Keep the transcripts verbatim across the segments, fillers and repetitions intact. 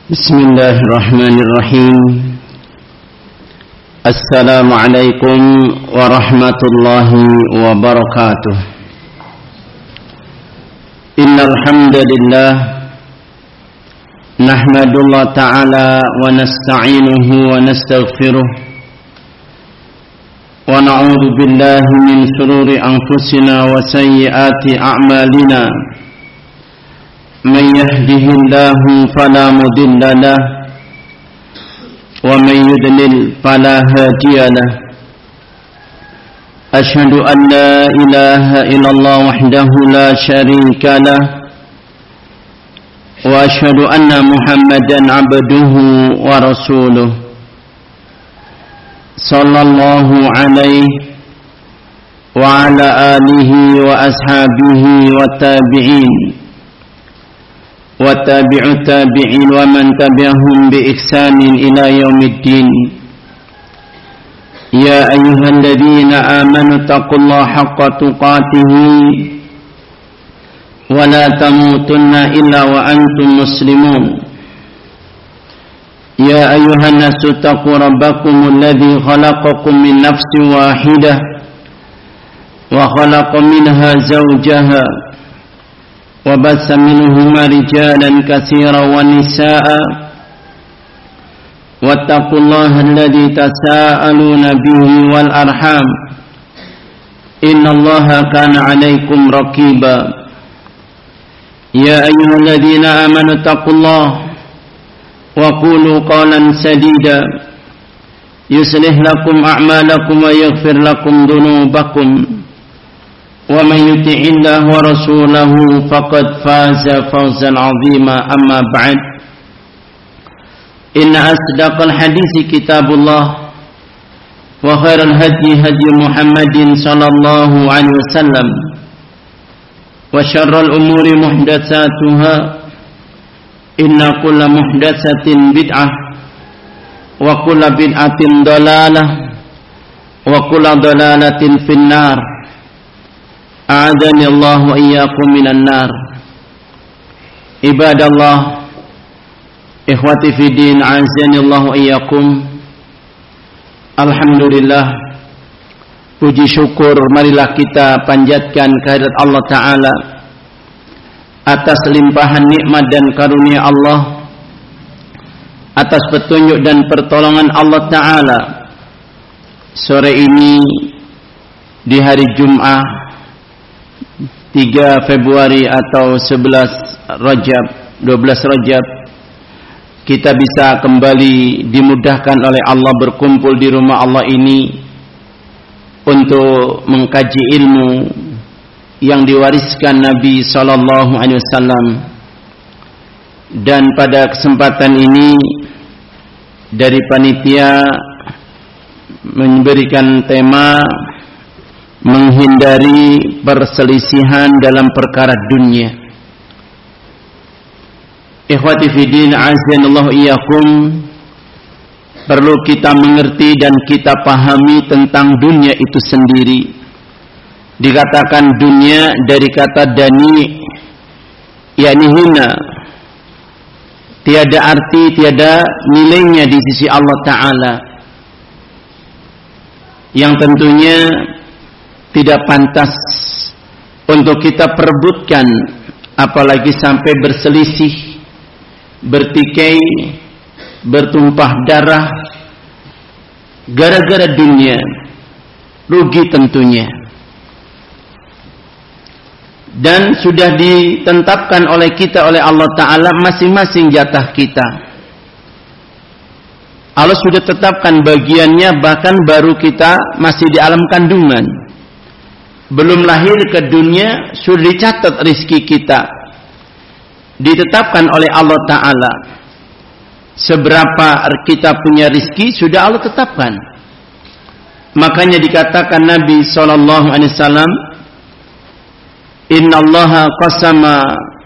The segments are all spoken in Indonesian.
Bismillahirrahmanirrahim. Assalamualaikum warahmatullahi wabarakatuh. Innal hamdalillah nahmadullah ta'ala wa nasta'inuhu wa nastaghfiruh wa na'udzu billahi min shururi anfusina wa sayyiati a'malina. من يهده الله فلا مضل له ومن يضلل فلا هادي له أشهد أن لا إله إلا الله وحده لا شريك له وأشهد أن محمدا عبده ورسوله صلى الله عليه وعلى آله وأصحابه والتابعين وتابع التابعين ومن تبعهم بإحسان إلى يوم الدين. يا أيها الذين آمنوا اتقوا الله حق تقاته ولا تموتن إلا وأنتم مسلمون. يا أيها الناس اتقوا ربكم الذي خلقكم من نفس واحدة وخلق منها زوجها وبث منهما رجالا كثيرا ونساء واتقوا الله الذي تساءلون به والأرحام إن الله كان عليكم رقيبا. يا أيها الذين آمنوا اتقوا الله وقولوا قولا سديدا يصلح لكم أعمالكم ويغفر لكم ذنوبكم ومن يطع الله ورسوله فقد فاز فوزا عظيما. أما بعد إن أصدق الحديث كتاب الله وخير الهدي هدي محمد صلى الله عليه وسلم وشر الأمور محدثاتها إن كل محدثة بدعة وكل بدعة ضلالة وكل ضلالة في النار. A'adani Allah wa iyyakum minan nar. Ibadallah, ikhwati fi din, a'azani Allah wa iyyakum. Alhamdulillah, puji syukur marilah kita panjatkan kehadirat Allah Ta'ala atas limpahan nikmat dan karunia Allah, atas petunjuk dan pertolongan Allah Ta'ala. Sore ini di hari Jum'ah tiga Februari atau sebelas Rajab, dua belas Rajab, kita bisa kembali dimudahkan oleh Allah berkumpul di rumah Allah ini untuk mengkaji ilmu yang diwariskan Nabi sallallahu alaihi wasallam. Dan pada kesempatan ini dari panitia memberikan tema menghindari perselisihan dalam perkara dunia. Ikhwati fiddin, azanallahu iyyakum, perlu kita mengerti dan kita pahami tentang dunia itu sendiri. Dikatakan dunia dari kata dani, yakni hina, tiada arti, tiada nilainya di sisi Allah Ta'ala, yang tentunya tidak pantas untuk kita perebutkan, apalagi sampai berselisih, bertikai, bertumpah darah gara-gara dunia. Rugi tentunya. Dan sudah ditetapkan oleh kita, oleh Allah Ta'ala, masing-masing jatah kita. Allah sudah tetapkan bagiannya, bahkan baru kita masih di alam kandungan, belum lahir ke dunia, sudah dicatat rizki kita, ditetapkan oleh Allah Ta'ala. Seberapa kita punya rizki sudah Allah tetapkan. Makanya dikatakan Nabi sallallahu alaihi wasallam, Inna Allaha qasama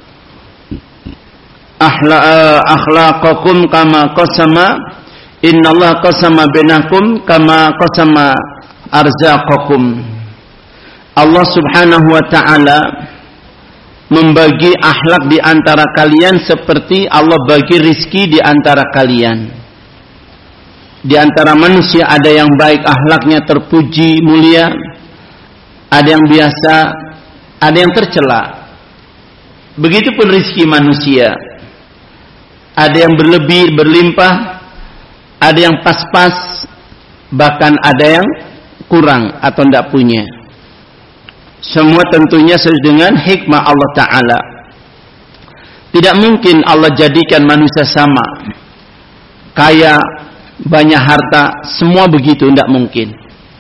akhlaqakum kama qasama Inna Allah qasama bainakum kama qasama arzaqakum. Allah Subhanahu wa ta'ala membagi akhlak di antara kalian seperti Allah bagi rizki di antara kalian. Di antara manusia ada yang baik akhlaknya terpuji mulia, ada yang biasa, ada yang tercela. Begitupun rizki manusia, ada yang berlebih berlimpah, ada yang pas-pas, bahkan ada yang kurang atau tidak punya. Semua tentunya sesuai dengan hikmah Allah Ta'ala. Tidak mungkin Allah jadikan manusia sama, kaya, banyak harta, semua begitu, tidak mungkin.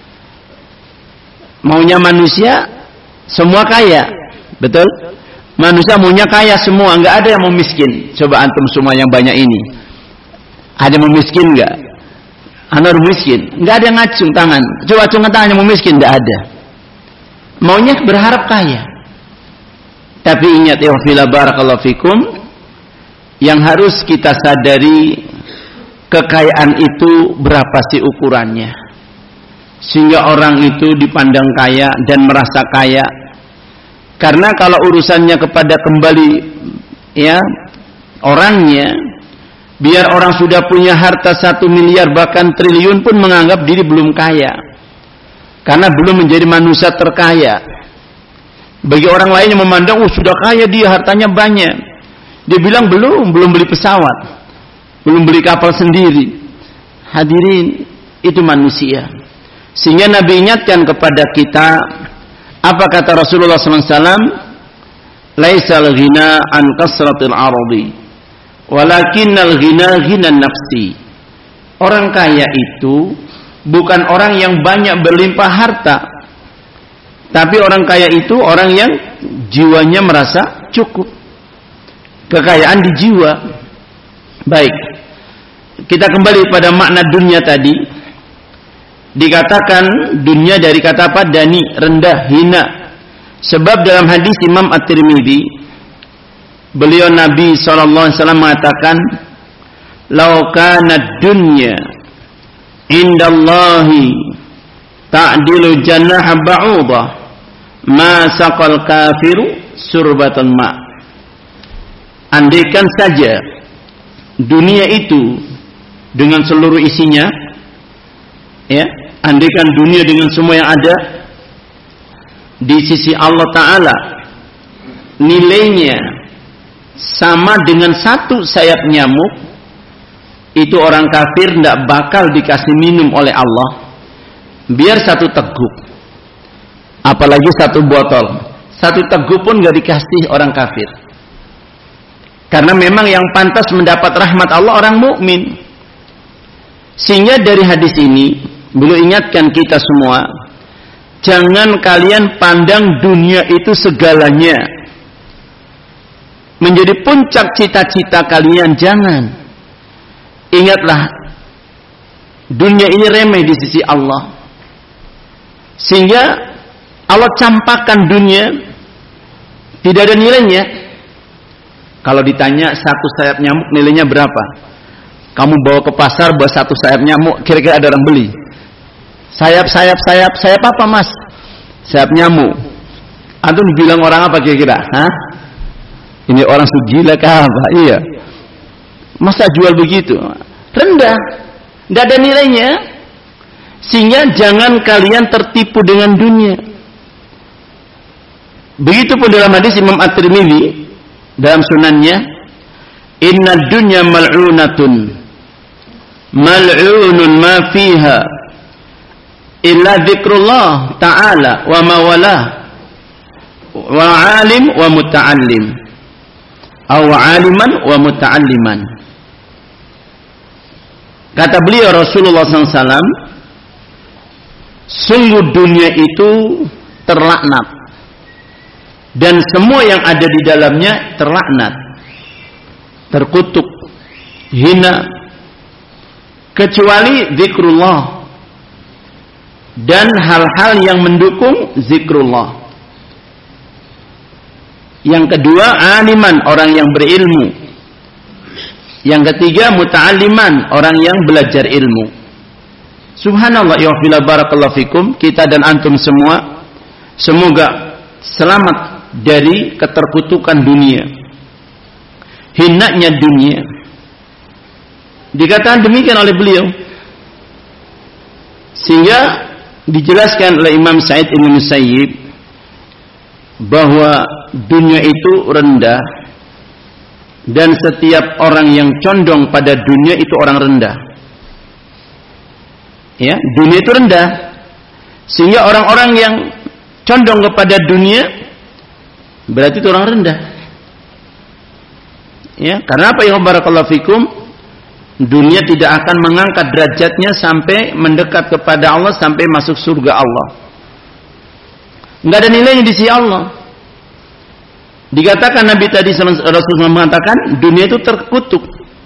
Maunya manusia semua kaya, betul? Manusia maunya kaya semua, nggak ada yang mau miskin. Coba antum semua yang banyak ini, ada yang mau miskin nggak? Anda miskin, nggak ada yang ngacung tangan. Coba acungkan tangan yang mau miskin, nggak ada. Maunya berharap kaya. Tapi ingat ya fila barakallahu fikum, yang harus kita sadari, kekayaan itu berapa sih ukurannya, sehingga orang itu dipandang kaya dan merasa kaya. Karena kalau urusannya kepada kembali ya orangnya, biar orang sudah punya harta satu miliar bahkan triliun pun menganggap diri belum kaya, karena belum menjadi manusia terkaya. Bagi orang lain yang memandang, oh sudah kaya dia, hartanya banyak, dia bilang belum, belum beli pesawat, belum beli kapal sendiri. Hadirin, itu manusia. Sehingga Nabi ingatkan kepada kita, apa kata Rasulullah sallallahu alaihi wasallam? Laisal ghina an kasratil ardi, walakinnal ghina ghinan nafsi. Orang kaya itu bukan orang yang banyak berlimpah harta, tapi orang kaya itu orang yang jiwanya merasa cukup. Kekayaan di jiwa. Baik, kita kembali pada makna dunia tadi. Dikatakan dunia dari kata apa? Dani, rendah, hina. Sebab dalam hadis Imam At-Tirmidzi, beliau Nabi shallallahu alaihi wasallam mengatakan, "Lau kana dunya indallahi ta'dilu janaha ba'udah, ma saqal kafiru surbatun ma." Andaikan saja dunia itu dengan seluruh isinya, ya, andaikan dunia dengan semua yang ada di sisi Allah Ta'ala nilainya sama dengan satu sayap nyamuk, itu orang kafir tidak bakal dikasih minum oleh Allah, biar satu teguk, apalagi satu botol. Satu teguk pun gak dikasih orang kafir. Karena memang yang pantas mendapat rahmat Allah orang mukmin. Sehingga dari hadis ini beliau ingatkan kita semua, jangan kalian pandang dunia itu segalanya, menjadi puncak cita-cita kalian. Jangan. Ingatlah, dunia ini remeh di sisi Allah. Sehingga Allah campakkan dunia, tidak ada nilainya. Kalau ditanya satu sayap nyamuk nilainya berapa, kamu bawa ke pasar bawa satu sayap nyamuk, kira-kira ada orang beli? Sayap, sayap, sayap, sayap apa mas? Sayap nyamuk. Antum bilang orang apa kira-kira? Hah? Ini orang segila kah apa? Iya. Masa jual begitu? Rendah, tidak ada nilainya. Sehingga jangan kalian tertipu dengan dunia. Begitupun dalam hadis Imam At-Tirmidzi dalam sunannya, inna dunya mal'unatun mal'unun ma fiha illa dzikrullah ta'ala wa mawala wa alim wa muta'allim aw aliman wa muta'alliman. Kata beliau Rasulullah sallallahu alaihi wasallam, sungguh dunia itu terlaknat dan semua yang ada di dalamnya terlaknat, terkutuk, hina, kecuali zikrullah dan hal-hal yang mendukung zikrullah. Yang kedua, aliman, orang yang berilmu. Yang ketiga, muta'alliman, orang yang belajar ilmu. Subhanallah, ya barakallahu fikum, kita dan antum semua semoga selamat dari keterkutukan dunia, hinanya dunia. Dikatakan demikian oleh beliau, sehingga dijelaskan oleh Imam Sa'id Ibn Musayyib bahwa dunia itu rendah, dan setiap orang yang condong pada dunia itu orang rendah. Ya, dunia itu rendah, sehingga orang-orang yang condong kepada dunia berarti itu orang rendah. Ya, karena apa ya barakallahu fikum? Dunia tidak akan mengangkat derajatnya sampai mendekat kepada Allah, sampai masuk surga Allah. Enggak ada nilainya di sisi Allah. Dikatakan Nabi tadi, Rasulullah mengatakan dunia itu terkutuk.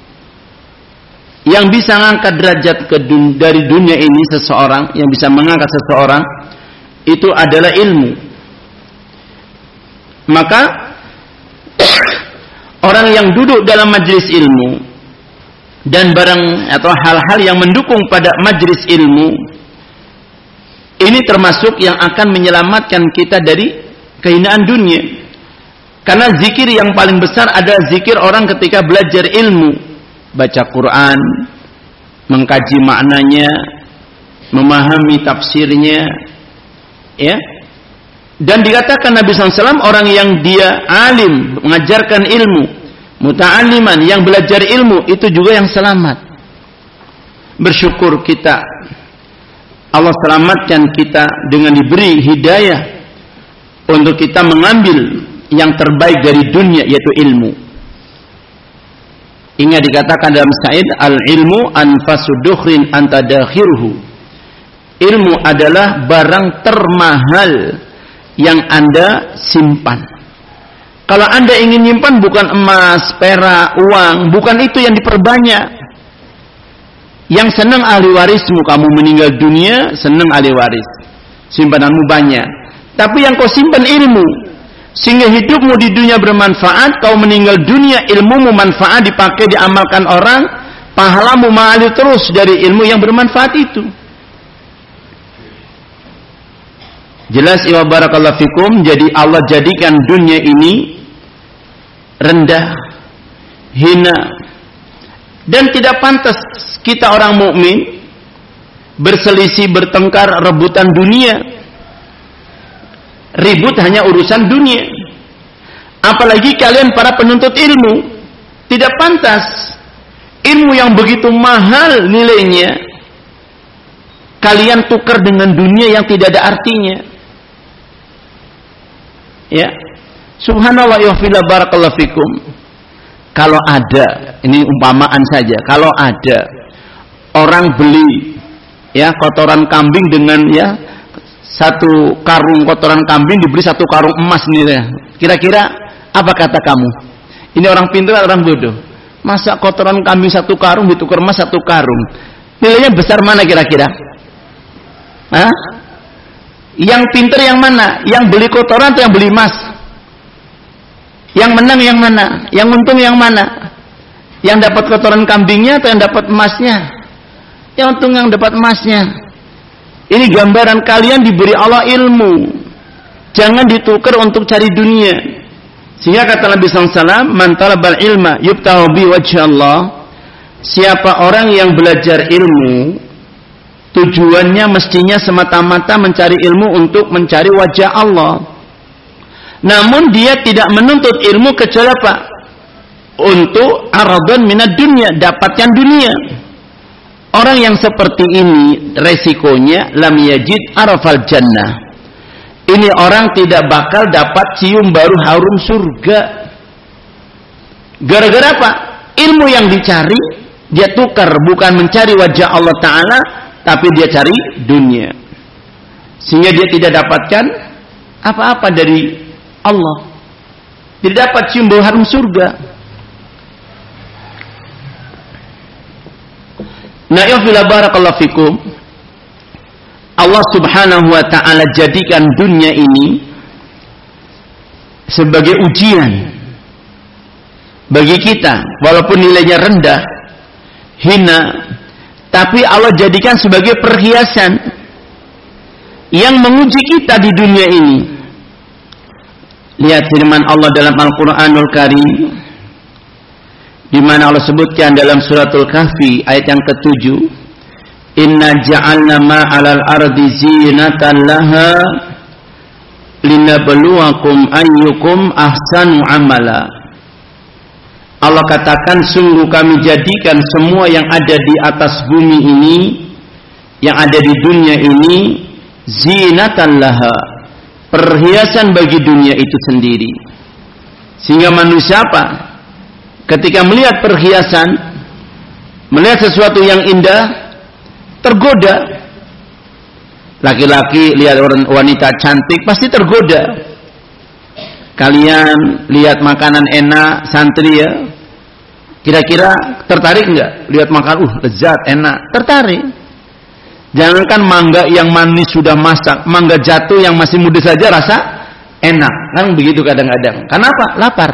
Yang bisa mengangkat derajat ke dun- dari dunia ini seseorang, yang bisa mengangkat seseorang itu adalah ilmu. Maka orang yang duduk dalam majelis ilmu dan barang atau hal-hal yang mendukung pada majelis ilmu ini termasuk yang akan menyelamatkan kita dari kehinaan dunia. Karena zikir yang paling besar adalah zikir orang ketika belajar ilmu, baca Quran, mengkaji maknanya, memahami tafsirnya, ya. Dan dikatakan Nabi sallallahu alaihi wasallam orang yang dia alim, mengajarkan ilmu, muta'alliman, yang belajar ilmu, itu juga yang selamat. Bersyukur kita, Allah selamatkan kita dengan diberi hidayah untuk kita mengambil yang terbaik dari dunia, yaitu ilmu. Ingat dikatakan dalam Sa'id, al-ilmu anfasu dukhrin anta dakhiruhu. Ilmu adalah barang termahal yang Anda simpan. Kalau Anda ingin nyimpan bukan emas, perak, uang, bukan itu yang diperbanyak. Yang senang ahli warismu, kamu meninggal dunia, senang ahli waris, simpananmu banyak. Tapi yang kau simpan ilmu, sehingga hidupmu di dunia bermanfaat, kau meninggal dunia ilmumu manfaat, dipakai, diamalkan orang, pahalamu mengalir terus dari ilmu yang bermanfaat itu. Jelas ya barakallahu fikum. Jadi Allah jadikan dunia ini rendah, hina, dan tidak pantas kita orang mukmin berselisih, bertengkar, rebutan dunia. Ribut hanya urusan dunia. Apalagi kalian para penuntut ilmu, tidak pantas ilmu yang begitu mahal nilainya kalian tukar dengan dunia yang tidak ada artinya. Ya, subhanallah ya fila barakallahu fikum. Kalau ada, ini umpamaan saja, kalau ada orang beli ya kotoran kambing dengan ya satu karung kotoran kambing dibeli satu karung emas nih ya. Kira-kira apa kata kamu? Ini orang pintar atau orang bodoh? Masa kotoran kambing satu karung ditukar emas satu karung? Nilainya besar mana kira-kira? Hah? Yang pintar yang mana? Yang beli kotoran atau yang beli emas? Yang menang yang mana? Yang untung yang mana? Yang dapat kotoran kambingnya atau yang dapat emasnya? Yang untung yang dapat emasnya. Ini gambaran kalian diberi Allah ilmu, jangan ditukar untuk cari dunia. Sehingga kata Nabi sallallahu alaihi wasallam, man talabal ilma yubtahu bi wajhi Allah. Siapa orang yang belajar ilmu, tujuannya mestinya semata-mata mencari ilmu untuk mencari wajah Allah. Namun dia tidak menuntut ilmu kecuali apa? Untuk aradun minad dunya, dapatkan dunia. Orang yang seperti ini resikonya lam yajid arafal jannah. Ini orang tidak bakal dapat cium baru harum surga. Gara-gara apa? Ilmu yang dicari dia tukar, bukan mencari wajah Allah Ta'ala, tapi dia cari dunia. Sehingga dia tidak dapatkan apa-apa dari Allah. Tidak dapat cium bau harum surga. Nah, ya fila barakallahu fikum. Allah Subhanahu wa ta'ala jadikan dunia ini sebagai ujian bagi kita, walaupun nilainya rendah, hina, tapi Allah jadikan sebagai perhiasan yang menguji kita di dunia ini. Lihat firman Allah dalam Al-Qur'anul Karim di mana Allah sebutkan dalam suratul Kahfi ayat yang ketujuh, inna ja'alna ma'alal ardi zinatan laha linabluwakum ayyukum ahsanu amala. Allah katakan, sungguh kami jadikan semua yang ada di atas bumi ini, yang ada di dunia ini, zinatan laha, perhiasan bagi dunia itu sendiri. Sehingga manusia apa? Ketika melihat perhiasan, melihat sesuatu yang indah, tergoda. Laki-laki lihat orang wanita cantik pasti tergoda. Kalian lihat makanan enak, santri ya, kira-kira tertarik enggak? Lihat makan, uh lezat, enak, tertarik. Jangankan mangga yang manis sudah masak, mangga jatuh yang masih muda saja rasa enak. Kan begitu kadang-kadang. Kenapa? Lapar.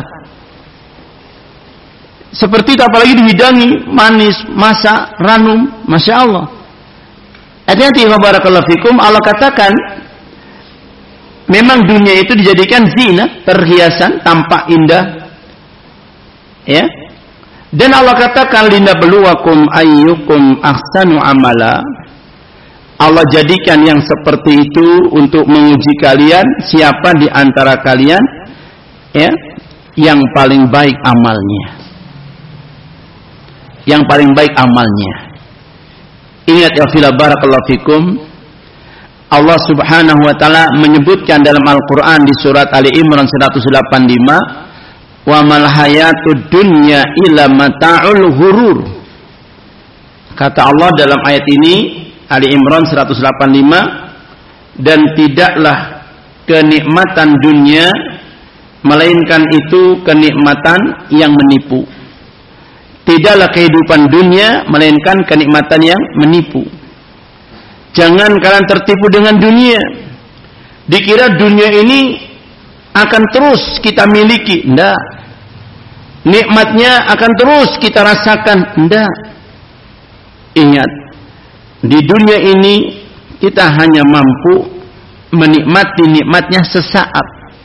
Seperti itu, apalagi dihidangi manis, masak, ranum, masya Allah. Hati-hati, barakallahu fikum. Allah katakan, memang dunia itu dijadikan zina, perhiasan, tampak indah, ya. Dan Allah katakan, linabluwakum ayyukum ahsanu amala. Allah jadikan yang seperti itu untuk menguji kalian, siapa di antara kalian, ya, yang paling baik amalnya. Yang paling baik amalnya. Ingat ya fillah, barakallahu fikum. Allah subhanahu wa ta'ala menyebutkan dalam Al-Quran di surat Ali Imran seratus delapan puluh lima, wa mal hayatud dunya illa mata'ul ghurur. Kata Allah dalam ayat ini, Ali Imran seratus delapan puluh lima, dan tidaklah kenikmatan dunia melainkan itu kenikmatan yang menipu. Tidaklah kehidupan dunia melainkan kenikmatan yang menipu. Jangan kalian tertipu dengan dunia. Dikira dunia ini akan terus kita miliki. Tidak. Nikmatnya akan terus kita rasakan. Tidak. Ingat, di dunia ini kita hanya mampu menikmati nikmatnya sesaat.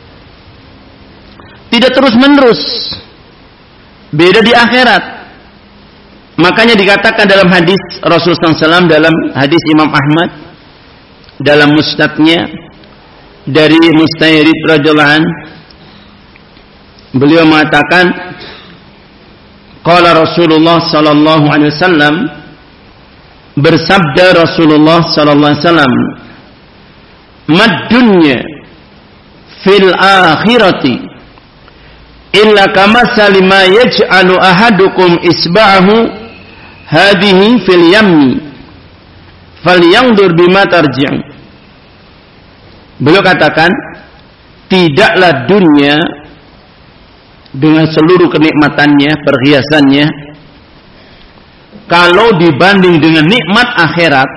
Tidak terus menerus. Beda di akhirat. Makanya dikatakan dalam hadis Rasulullah shallallahu alaihi wasallam, dalam hadis Imam Ahmad dalam musnadnya dari Mustairid radhiyallahu an, beliau mengatakan, qala Rasulullah sallallahu alaihi wasallam, bersabda Rasulullah sallallahu alaihi wasallam, mad dunya fil akhirati illa kamathali ma yaj'alu ahadukum isba'ahu hadhihi fil yammi falyanzur bima tarji'u. Beliau katakan, tidaklah dunia dengan seluruh kenikmatannya, perhiasannya, kalau dibanding dengan nikmat akhirat.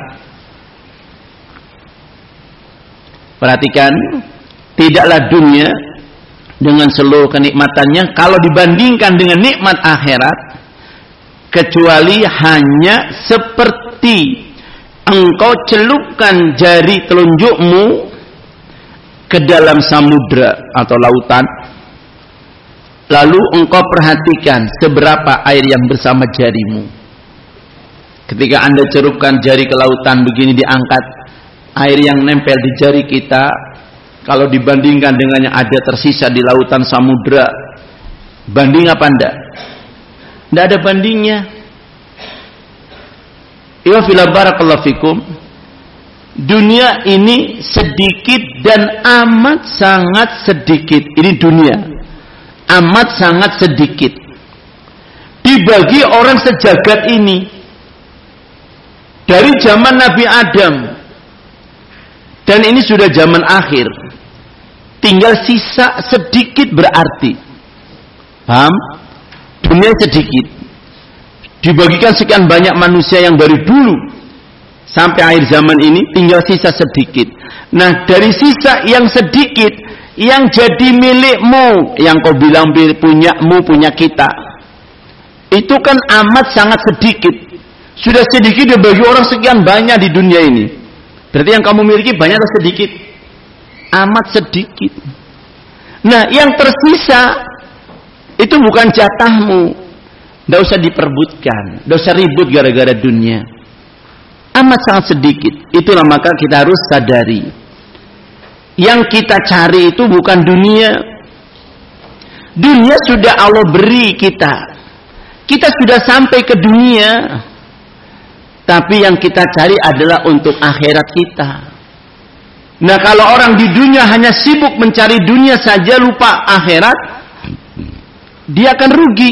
Perhatikan, tidaklah dunia dengan seluruh kenikmatannya kalau dibandingkan dengan nikmat akhirat, kecuali hanya seperti engkau celupkan jari telunjukmu ke dalam samudra atau lautan, lalu engkau perhatikan seberapa air yang bersama jarimu. Ketika Anda celupkan jari ke lautan begini, diangkat, air yang nempel di jari kita kalau dibandingkan dengan yang ada tersisa di lautan samudra, banding apa enggak? Tidak ada bandingnya. Ya fillah, barakallahu fikum. Dunia ini sedikit dan amat sangat sedikit. Ini dunia amat sangat sedikit dibagi orang sejagat ini. Dari zaman Nabi Adam, dan ini sudah zaman akhir, tinggal sisa sedikit berarti. Paham? Dunia sedikit dibagikan sekian banyak manusia yang dari dulu sampai akhir zaman ini, tinggal sisa sedikit. Nah, dari sisa yang sedikit yang jadi milikmu, yang kau bilang punyamu, punya kita, itu kan amat sangat sedikit. Sudah sedikit dibagi orang sekian banyak di dunia ini. Berarti yang kamu miliki banyak atau sedikit? Amat sedikit. Nah, yang tersisa itu bukan jatahmu. Tidak usah diperbutkan, tidak usah ribut gara-gara dunia. Amat sangat sedikit. Itulah maka kita harus sadari. Yang kita cari itu bukan dunia. Dunia sudah Allah beri kita. Kita sudah sampai ke dunia. Tapi yang kita cari adalah untuk akhirat kita. Nah, kalau orang di dunia hanya sibuk mencari dunia saja, lupa akhirat, dia akan rugi.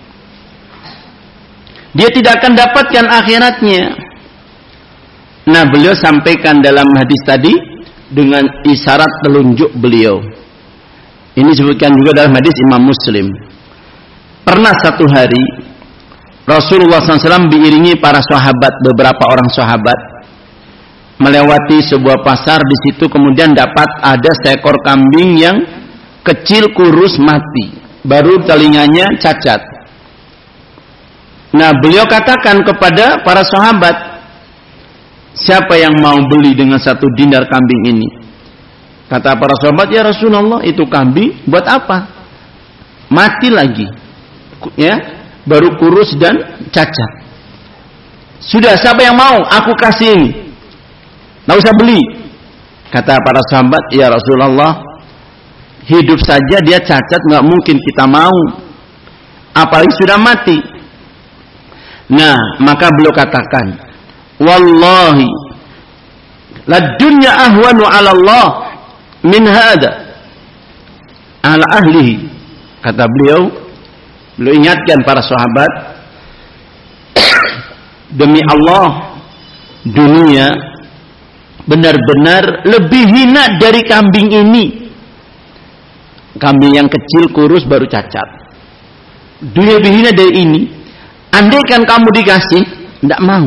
Dia tidak akan dapatkan akhiratnya. Nah, beliau sampaikan dalam hadis tadi dengan isyarat telunjuk beliau. Ini disebutkan juga dalam hadis Imam Muslim. Pernah satu hari Rasulullah shallallahu alaihi wasallam diiringi para sahabat, beberapa orang sahabat, melewati sebuah pasar. Di situ kemudian dapat ada seekor kambing yang kecil, kurus, mati, baru telinganya cacat. Nah, beliau katakan kepada para sahabat, siapa yang mau beli dengan satu dinar kambing ini? Kata para sahabat, ya Rasulullah, itu kambing buat apa? Mati lagi, ya, baru kurus dan cacat. Sudah, siapa yang mau? Aku kasih ini. Nggak usah beli. Kata para sahabat, ya Rasulullah, hidup saja dia cacat, nggak mungkin kita mau, apalagi sudah mati. Nah, maka beliau katakan, wallahi la dunya ahwanu 'ala Allah min hada ala ahlihi. Kata beliau, beliau ingatkan para sahabat, demi Allah, dunia benar-benar lebih hina dari kambing ini. Kambing yang kecil, kurus, baru cacat. Dunia lebih hina dari ini. Andaikan kamu dikasih, tidak mau.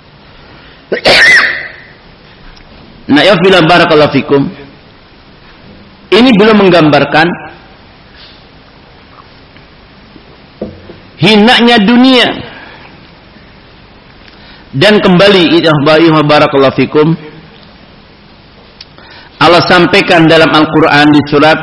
Nah, ya fillah barakallahu fikum. Ini belum menggambarkan hinanya dunia. Dan kembali, ya barakallahu fikum, Allah sampaikan dalam Al-Quran di surat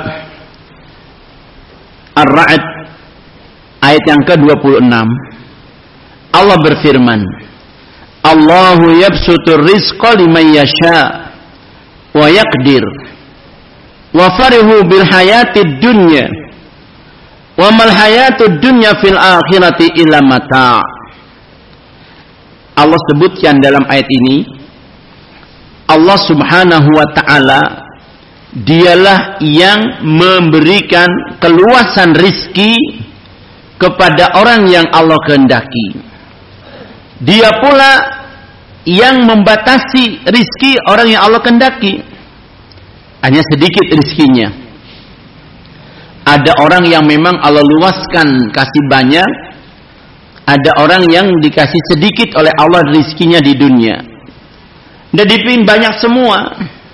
Ar-Ra'd ayat yang ke dua puluh enam. Allah berfirman, Allahu yabsutur rizqa liman yasha wa yaqdir wa farihu bil hayatid dunya wa mal hayatud dunya fil akhirati illa mata'. Allah sebutkan dalam ayat ini, Allah subhanahu wa ta'ala dialah yang memberikan keluasan rizki kepada orang yang Allah kehendaki. Dia pula yang membatasi rizki orang yang Allah kehendaki. Hanya sedikit rizkinya. Ada orang yang memang Allah luaskan, kasih banyak. Ada orang yang dikasih sedikit oleh Allah rizkinya di dunia. Dan dipilih banyak semua.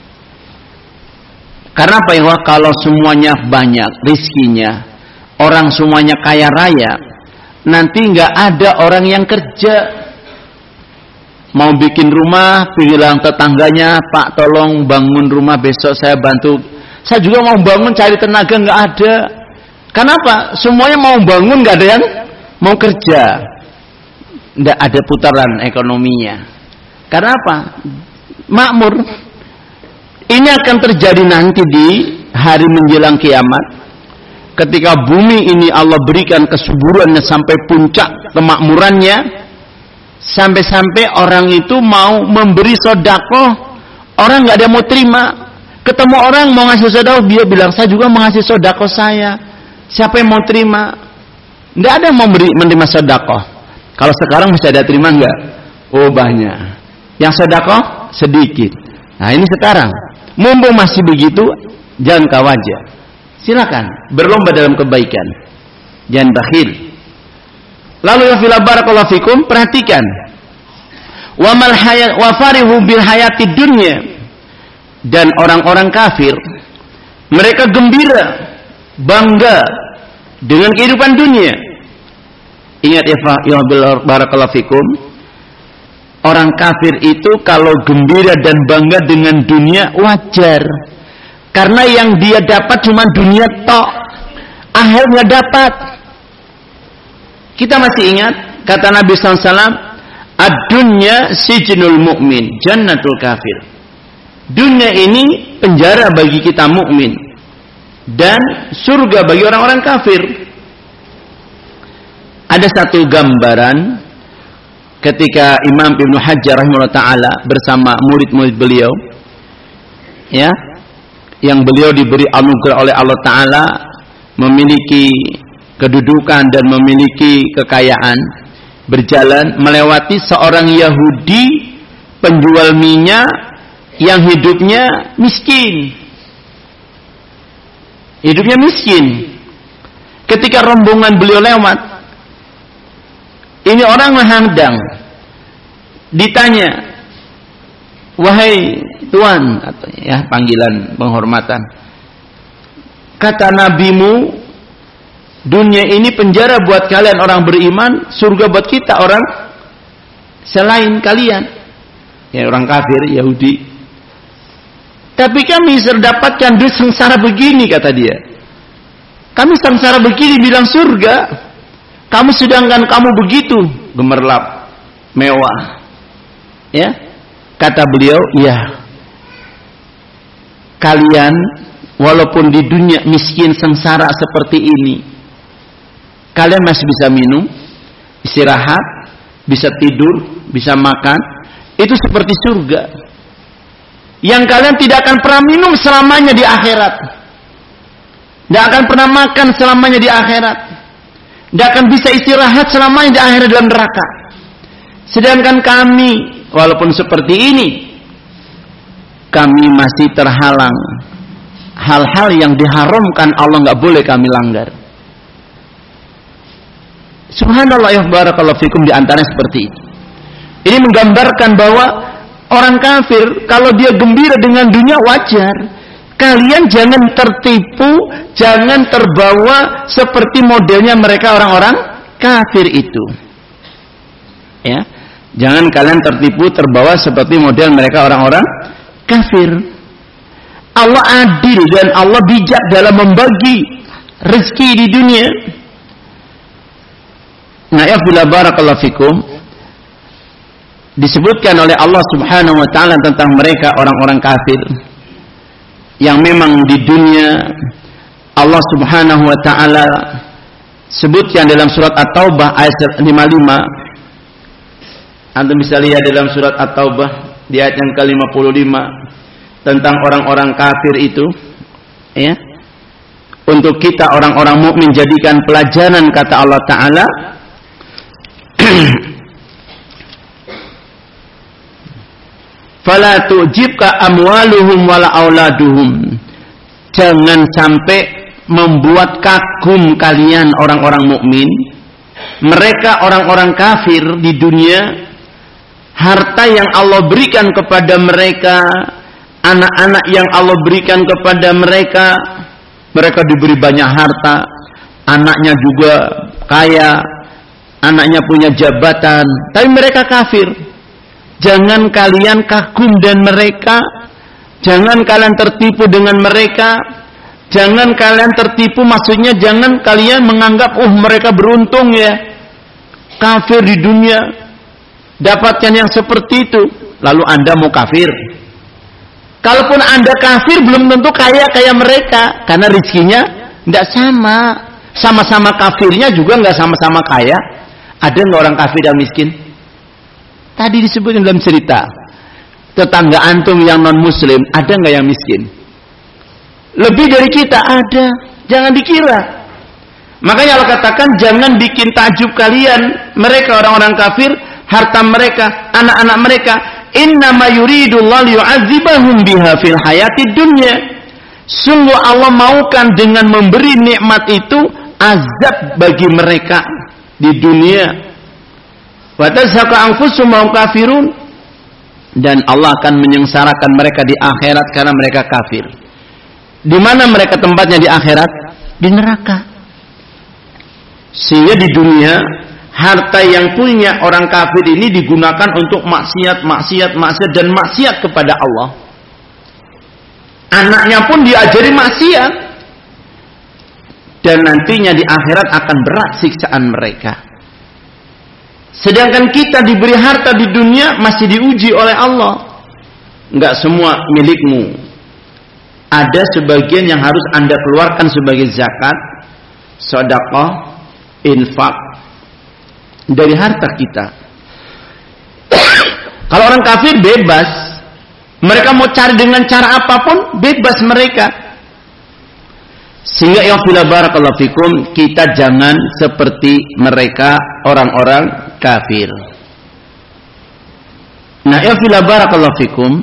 Karena apa ya? Kalau semuanya banyak rizkinya, orang semuanya kaya raya, nanti nggak ada orang yang kerja. Mau bikin rumah, bilang tetangganya, Pak tolong bangun rumah besok saya bantu. Saya juga mau bangun, cari tenaga, nggak ada. Kenapa? Semuanya mau bangun, nggak ada yang mau kerja. Nggak ada putaran ekonominya. Karena apa? Makmur. Ini akan terjadi nanti di hari menjelang kiamat. Ketika bumi ini Allah berikan kesuburannya sampai puncak kemakmurannya. Sampai-sampai orang itu mau memberi sedekah, orang nggak ada yang mau terima. Ketemu orang mau ngasih sedekah, dia bilang saya juga mau ngasih sedekah saya. Siapa yang mau terima? Nggak ada yang mau beri, menerima sedekah. Kalau sekarang masih ada terima nggak? Oh banyak. Yang sedekah sedikit. Nah ini sekarang, mumpung masih begitu, jangan kawaja. Silakan berlomba dalam kebaikan, jangan bakhil. Lalu ya fila barakallahu fikum, perhatikan. Wa mal hayat wa farihu bil hayatid dunya. Dan orang-orang kafir, mereka gembira, bangga dengan kehidupan dunia. Ingat ya ya barakallahu fikum, orang kafir itu kalau gembira dan bangga dengan dunia wajar. Karena yang dia dapat cuma dunia tok, akhir nggak dapat. Kita masih ingat kata Nabi sallallahu alaihi wasallam, ad-dunya sijnul mu'min, jannatul kafir. Dunia ini penjara bagi kita mukmin dan surga bagi orang-orang kafir. Ada satu gambaran ketika Imam Ibnu Hajar rahimahullah taala bersama murid-murid beliau, ya, yang beliau diberi anugerah oleh Allah taala, memiliki kedudukan dan memiliki kekayaan, berjalan melewati seorang Yahudi penjual minyak yang hidupnya miskin. Hidupnya miskin. Ketika rombongan beliau lewat, ini orang menghadang. Ditanya, wahai Tuan, atau ya panggilan penghormatan. Kata nabimu, dunia ini penjara buat kalian orang beriman, surga buat kita orang selain kalian. Ya orang kafir, Yahudi. Tapi kami terdapatkan duit sengsara begini, kata dia. Kami sengsara begini bilang surga. Kamu sedangkan kamu begitu gemerlap, mewah. Ya, kata beliau, ya. Kalian walaupun di dunia miskin sengsara seperti ini, kalian masih bisa minum, istirahat, bisa tidur, bisa makan. Itu seperti surga. Yang kalian tidak akan pernah minum selamanya di akhirat. Tidak akan pernah makan selamanya di akhirat. Tidak akan bisa istirahat selamanya di akhirat dalam neraka. Sedangkan kami, walaupun seperti ini, kami masih terhalang. Hal-hal yang diharamkan Allah nggak boleh kami langgar. Subhanallah ya barakallahu fikum, di antaranya seperti itu. Ini menggambarkan bahwa orang kafir kalau dia gembira dengan dunia wajar. Kalian jangan tertipu, jangan terbawa seperti modelnya mereka orang-orang kafir itu. Ya, jangan kalian tertipu, terbawa seperti model mereka orang-orang kafir. Allah adil dan Allah bijak dalam membagi rezeki di dunia. Nah, ya bila barakallahu fikum, disebutkan oleh Allah Subhanahu wa taala tentang mereka orang-orang kafir yang memang di dunia Allah Subhanahu wa taala sebutkan dalam surat At-Taubah ayat lima puluh lima. Antum bisa lihat dalam surat At-Taubah di ayat yang ke lima puluh lima tentang orang-orang kafir itu, ya. Untuk kita orang-orang mukmin jadikan pelajaran, kata Allah taala, fala tu'jibka amwaluhum wala auladuhum. Jangan sampai membuat kagum kalian orang-orang mukmin, mereka orang-orang kafir di dunia, harta yang Allah berikan kepada mereka, anak-anak yang Allah berikan kepada mereka. Mereka diberi banyak harta, anaknya juga kaya, anaknya punya jabatan, tapi mereka kafir. Jangan kalian kagum dan mereka, jangan kalian tertipu dengan mereka, jangan kalian tertipu, maksudnya jangan kalian menganggap, oh mereka beruntung ya, kafir di dunia, dapatkan yang seperti itu, lalu anda mau kafir. Kalaupun anda kafir, belum tentu kaya kayak mereka, karena rezekinya tidak sama, sama-sama kafirnya juga nggak sama-sama kaya. Ada nggak orang kafir dan miskin? Tadi disebutkan dalam cerita, tetangga antum yang non muslim, ada nggak yang miskin? Lebih dari kita ada, jangan dikira. Makanya Allah katakan, jangan bikin takjub kalian mereka orang-orang kafir, harta mereka, anak-anak mereka. Innama yuridullahu liyu'adzibahum biha fil hayatid dunya. Sungguh Allah maukan dengan memberi nikmat itu azab bagi mereka di dunia. Wa tazhaqa anfusuhum wa kafirun, dan Allah akan menyengsarakan mereka di akhirat karena mereka kafir. Di mana mereka tempatnya di akhirat? Di neraka. Sehingga di dunia harta yang punya orang kafir ini digunakan untuk maksiat, maksiat, maksiat dan maksiat kepada Allah. Anaknya pun diajari maksiat. Dan nantinya di akhirat akan berat siksaan mereka. Sedangkan kita diberi harta di dunia masih diuji oleh Allah. Enggak semua milikmu. Ada sebagian yang harus Anda keluarkan sebagai zakat, sedekah, infak dari harta kita. Kalau orang kafir bebas. Mereka mau cari dengan cara apapun, bebas mereka. Sehingga ya fila barakallahu fikum, kita jangan seperti mereka orang-orang kafir. Nah, ya fila barakallahu fikum,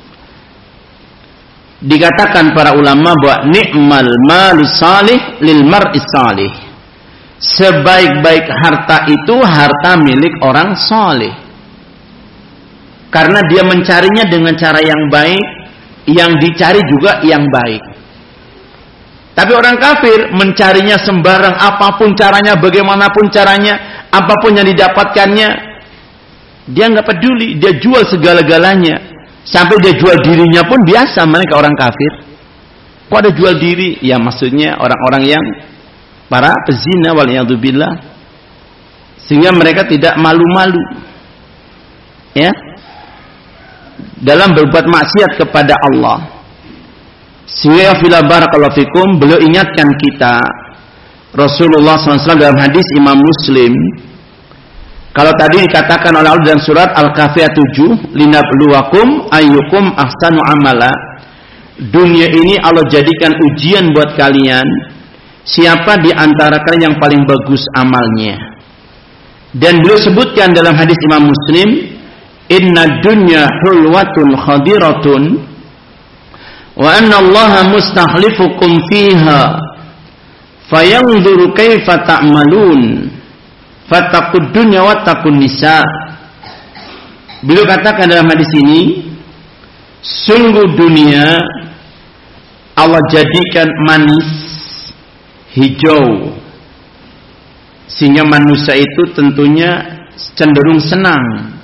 dikatakan para ulama bahwa ni'mal malu salih lil mar'i salih. Sebaik-baik harta itu harta milik orang saleh. Karena dia mencarinya dengan cara yang baik, yang dicari juga yang baik. Tapi orang kafir mencarinya sembarang, apapun caranya, bagaimanapun caranya, apapun yang didapatkannya, dia nggak peduli, dia jual segala-galanya. Sampai dia jual dirinya pun biasa mereka orang kafir. Kok ada jual diri? Ya maksudnya orang-orang yang para pezina waliyadzubillah. Sehingga mereka tidak malu-malu. Ya. Dalam berbuat maksiat kepada Allah. Sehingga fila barakallahu fikum, beliau ingatkan kita, Rasulullah shallallahu alaihi wasallam dalam hadis Imam Muslim, kalau tadi dikatakan oleh Allah dalam surat Al-Kahfi tujuh, linabluwakum ayyukum ahsanu amala, dunia ini Allah jadikan ujian buat kalian, siapa di antara kalian yang paling bagus amalnya. Dan beliau sebutkan dalam hadis Imam Muslim, inna dunya hulwatun khadiratun wa anna allaha mustahlifukum fiha fayanzuru kaifa ta'malun fattaqud dunya wattaqun nisa. Beliau katakan dalam hadis ini, sungguh dunia Allah jadikan manis, hijau, sehingga manusia itu tentunya cenderung senang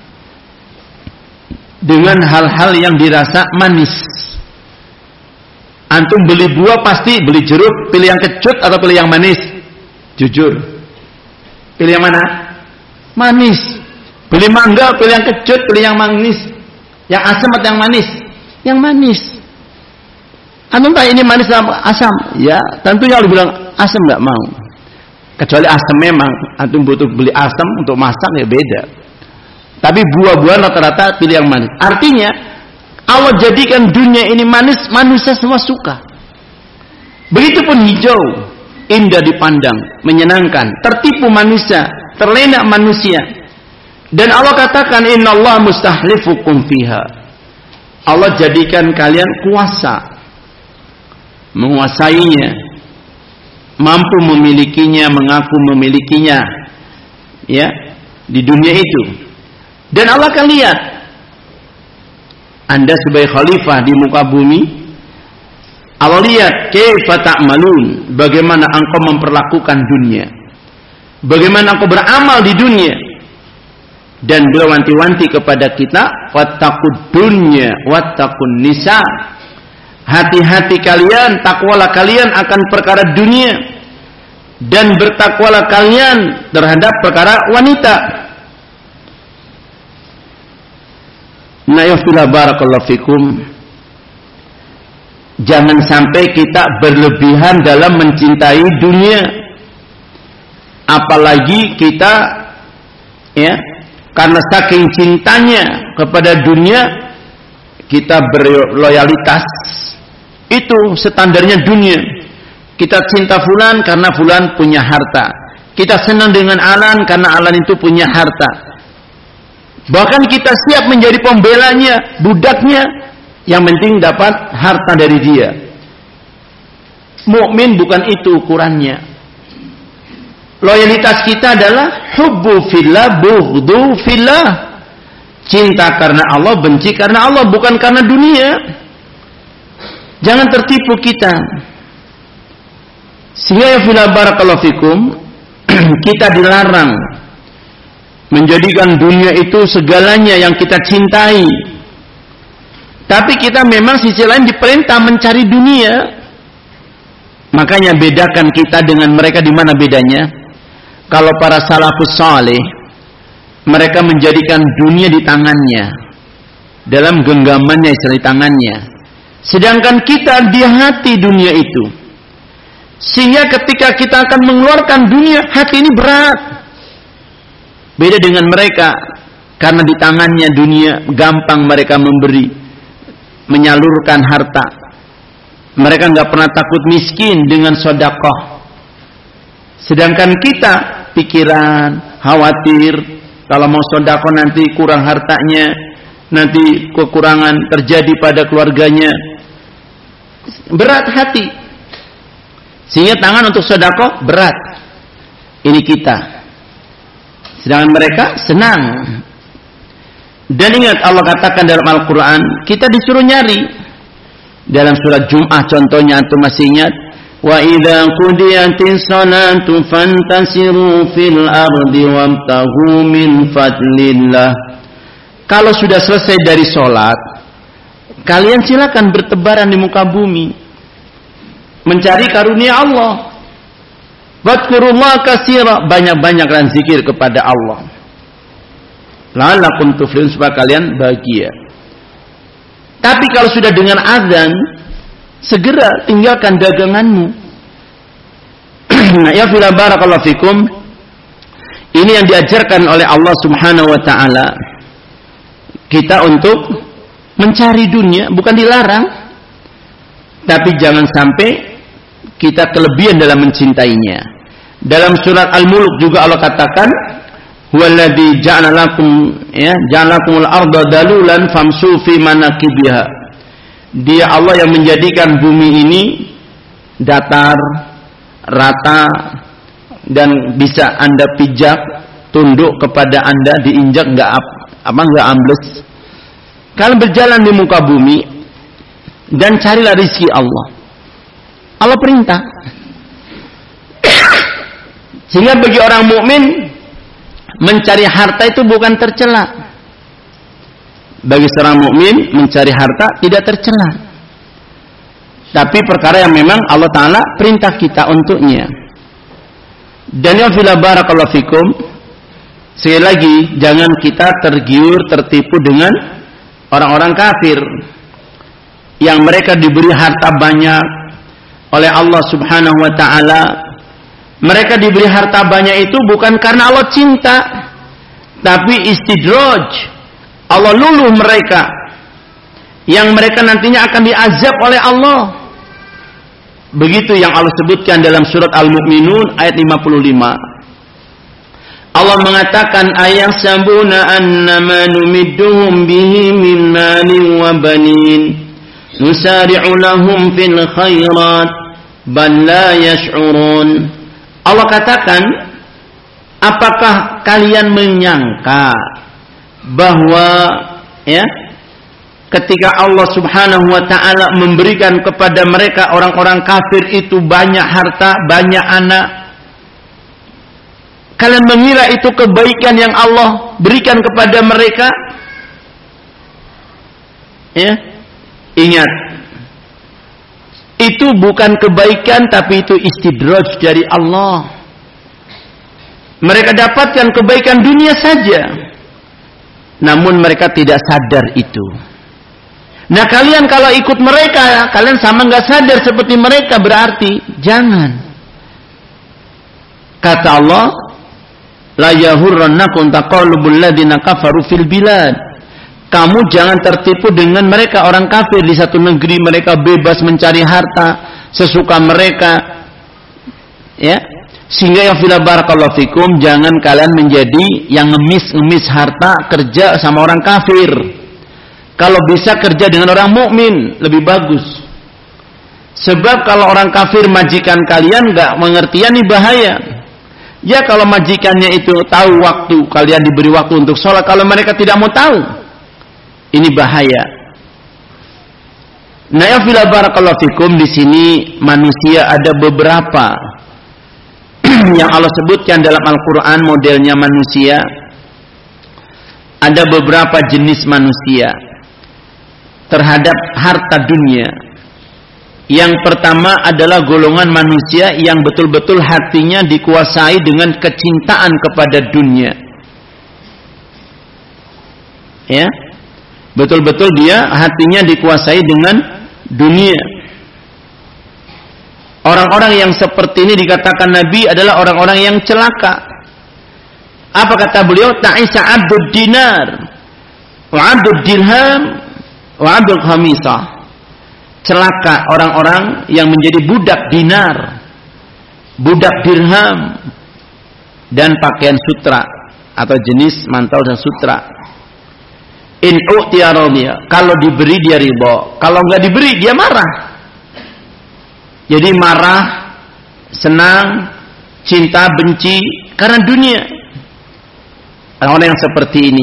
dengan hal-hal yang dirasa manis. Antum beli buah pasti beli jeruk, pilih yang kecut atau pilih yang manis? Jujur. Pilih yang mana? Manis. Beli mangga, pilih yang kecut, pilih yang manis. Yang asam atau yang manis? Yang manis. Antum tanya ini manis atau asam? Ya, tentunya kalau bilang asam nggak mau. Kecuali asam memang, antum butuh beli asam untuk masak ya beda. Tapi buah-buahan rata-rata pilih yang manis. Artinya Allah jadikan dunia ini manis, manusia semua suka. Begitupun hijau, indah dipandang, menyenangkan, tertipu manusia, terlena manusia. Dan Allah katakan, innallaha mustahlifukum fiha. Allah jadikan kalian kuasa, menguasainya, mampu memilikinya, mengaku memilikinya, ya, di dunia itu. Dan Allah akan lihat, Anda sebagai khalifah di muka bumi, Allah lihat kaifa ta'malun, bagaimana engkau memperlakukan dunia, bagaimana engkau beramal di dunia. Dan beliau wanti-wanti kepada kita, wattaqud dunya wattaqun nisa. Hati-hati kalian, takwalah kalian akan perkara dunia, dan bertakwalah kalian terhadap perkara wanita. Nah, ya barakallahu fikum, jangan sampai kita berlebihan dalam mencintai dunia. Apalagi kita, ya, karena saking cintanya kepada dunia, kita berloyalitas. Itu standarnya dunia. Kita cinta fulan karena fulan punya harta. Kita senang dengan alan karena alan itu punya harta. Bahkan kita siap menjadi pembelanya, budaknya, yang penting dapat harta dari dia. Mukmin bukan itu ukurannya. Loyalitas kita adalah hubbu fillah, bughdu fillah. Cinta karena Allah, benci karena Allah, bukan karena dunia. Jangan tertipu kita. Sehingga ya fillah barakallahu fikum, kita dilarang menjadikan dunia itu segalanya yang kita cintai. Tapi kita memang sisi lain diperintah mencari dunia. Makanya bedakan kita dengan mereka di mana bedanya? Kalau para salafus saleh, mereka menjadikan dunia di tangannya, dalam genggamannya di tangannya. Sedangkan kita di hati dunia itu. Sehingga ketika kita akan mengeluarkan dunia, hati ini berat. Beda dengan mereka, karena di tangannya dunia, gampang mereka memberi, menyalurkan harta. Mereka nggak pernah takut miskin dengan sedekah. Sedangkan kita pikiran, khawatir kalau mau sedekah nanti kurang hartanya, nanti kekurangan terjadi pada keluarganya. Berat hati. Sehingga tangan untuk sedekah berat. Ini kita. Sedangkan mereka senang. Dan ingat Allah katakan dalam Al-Quran, kita disuruh nyari. Dalam surat Jum'ah contohnya, antum masih ingat? Wa idza qudiyatis salatu fantasiru fil ardi wabtaghu min fadlillah. Kalau sudah selesai dari sholat, kalian silakan bertebaran di muka bumi, mencari karunia Allah. Wadhkurullaha katsira, banyak-banyakkan zikir kepada Allah. La'allakum tuflihun, supaya kalian bahagia. Tapi kalau sudah dengan azan, segera tinggalkan daganganmu. Nah, ya fila barakallahu fikum. Ini yang diajarkan oleh Allah Subhanahu wa taala. Kita untuk mencari dunia, bukan dilarang. Tapi jangan sampai kita kelebihan dalam mencintainya. Dalam surat Al-Mulk juga Allah katakan, huwallazi ja'ala lakum ya ja'alakumul arda dalulan famsu fi manakibiha. Dia Allah yang menjadikan bumi ini datar, rata, dan bisa Anda pijak, tunduk kepada Anda, diinjak enggak apa enggak ambles. Kalian berjalan di muka bumi dan carilah rezeki Allah. Allah perintah. Sehingga bagi orang mukmin mencari harta itu bukan tercela. Bagi seorang mukmin mencari harta tidak tercela. Tapi perkara yang memang Allah Ta'ala perintah kita untuknya. Dan ya fila barakallahu fikum, sekali lagi jangan kita tergiur, tertipu dengan orang-orang kafir yang mereka diberi harta banyak oleh Allah Subhanahu wa Ta'ala. Mereka diberi harta banyak itu bukan karena Allah cinta, tapi istidraj. Allah luluh mereka, yang mereka nantinya akan diazab oleh Allah. Begitu yang Allah sebutkan dalam surat Al-Mu'minun ayat lima puluh lima. Allah mengatakan, ayahsabuna annama numidduhum bihi min malin wa banin nusari'u lahum fil khairat bal la yash'urun. Allah katakan, apakah kalian menyangka bahwa ya ketika Allah Subhanahu wa Ta'ala memberikan kepada mereka orang-orang kafir itu banyak harta, banyak anak, kalian mengira itu kebaikan yang Allah berikan kepada mereka? Ya, ingat, itu bukan kebaikan, tapi itu istidraj dari Allah. Mereka dapatkan kebaikan dunia saja, namun mereka tidak sadar itu. Nah, kalian kalau ikut mereka, kalian sama nggak sadar seperti mereka, berarti jangan. Kata Allah, la yahurrannakum taqallubul ladzina kafaru fil bilad. Kamu jangan tertipu dengan mereka orang kafir di satu negeri, mereka bebas mencari harta sesuka mereka. Ya. Sehingga ya fila barakallahu fikum, jangan kalian menjadi yang ngemis-ngemis harta kerja sama orang kafir. Kalau bisa kerja dengan orang mukmin lebih bagus. Sebab kalau orang kafir majikan kalian enggak mengertian, ini bahaya. Ya kalau majikannya itu tahu waktu, kalian diberi waktu untuk sholat, kalau mereka tidak mau tahu, ini bahaya. Nah, ya fila barakallahu fikum, di sini manusia ada beberapa yang Allah sebutkan dalam Al-Quran modelnya manusia. Ada beberapa jenis manusia. terhadap harta dunia. Yang pertama adalah golongan manusia yang betul-betul hatinya dikuasai dengan kecintaan kepada dunia. Ya, betul-betul dia hatinya dikuasai dengan dunia. Orang-orang yang seperti ini dikatakan Nabi adalah orang-orang yang celaka. Apa kata beliau? Ta'isa abdud dinar wa abdud dirham wa abdul khamisah. Celaka orang-orang yang menjadi budak dinar, budak dirham, dan pakaian sutra atau jenis mantel dan sutra. In u'tiya radiya, kalau diberi dia ridha, kalau enggak diberi dia marah. Jadi marah, senang, cinta, benci karena dunia. Orang-orang yang seperti ini.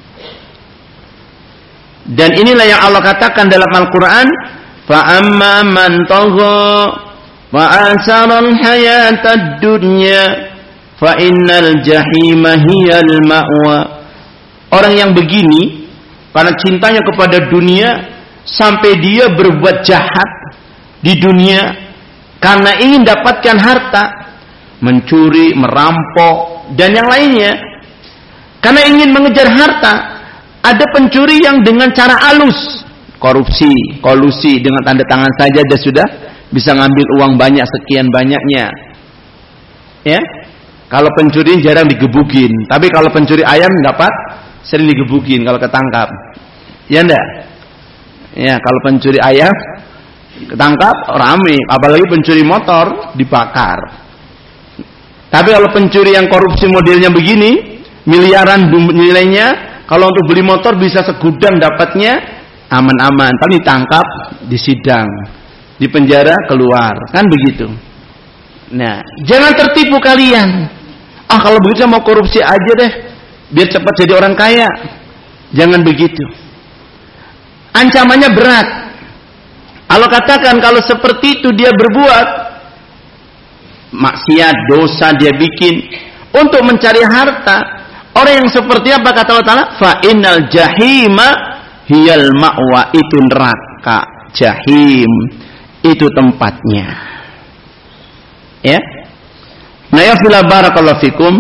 Dan inilah yang Allah katakan dalam Al-Quran, فَأَمَّا مَنْ طَغَى وَآثَرَ الْحَيَاةَ الدُّنْيَا فَإِنَّ الْجَحِيمَ هِيَ الْمَأْوَى. Orang yang begini, karena cintanya kepada dunia, sampai dia berbuat jahat di dunia, karena ingin dapatkan harta, mencuri, merampok, dan yang lainnya. Karena ingin mengejar harta, ada pencuri yang dengan cara halus, korupsi, kolusi, dengan tanda tangan saja dia sudah bisa ngambil uang banyak sekian banyaknya. Ya, kalau pencuri jarang digebukin, tapi kalau pencuri ayam dapat sering digebukin kalau ketangkap. Ya enggak? Ya, kalau pencuri ayam ketangkap rame, apalagi pencuri motor dibakar. Tapi kalau pencuri yang korupsi modelnya begini, miliaran nilainya, kalau untuk beli motor bisa segudang dapatnya, aman-aman. Tapi ditangkap, disidang, di penjara, keluar, kan begitu. Nah, jangan tertipu kalian. Ah, kalau begitu saya mau korupsi aja deh, biar cepat jadi orang kaya. Jangan begitu. Ancamannya berat. Allah katakan kalau seperti itu dia berbuat maksiat, dosa dia bikin untuk mencari harta. Orang yang seperti apa kata Allah Ta'ala? Fa innal jahima hiyal ma'wa, itu neraka jahim, itu tempatnya. Ya. Nah, ya fila barakallahu fikum.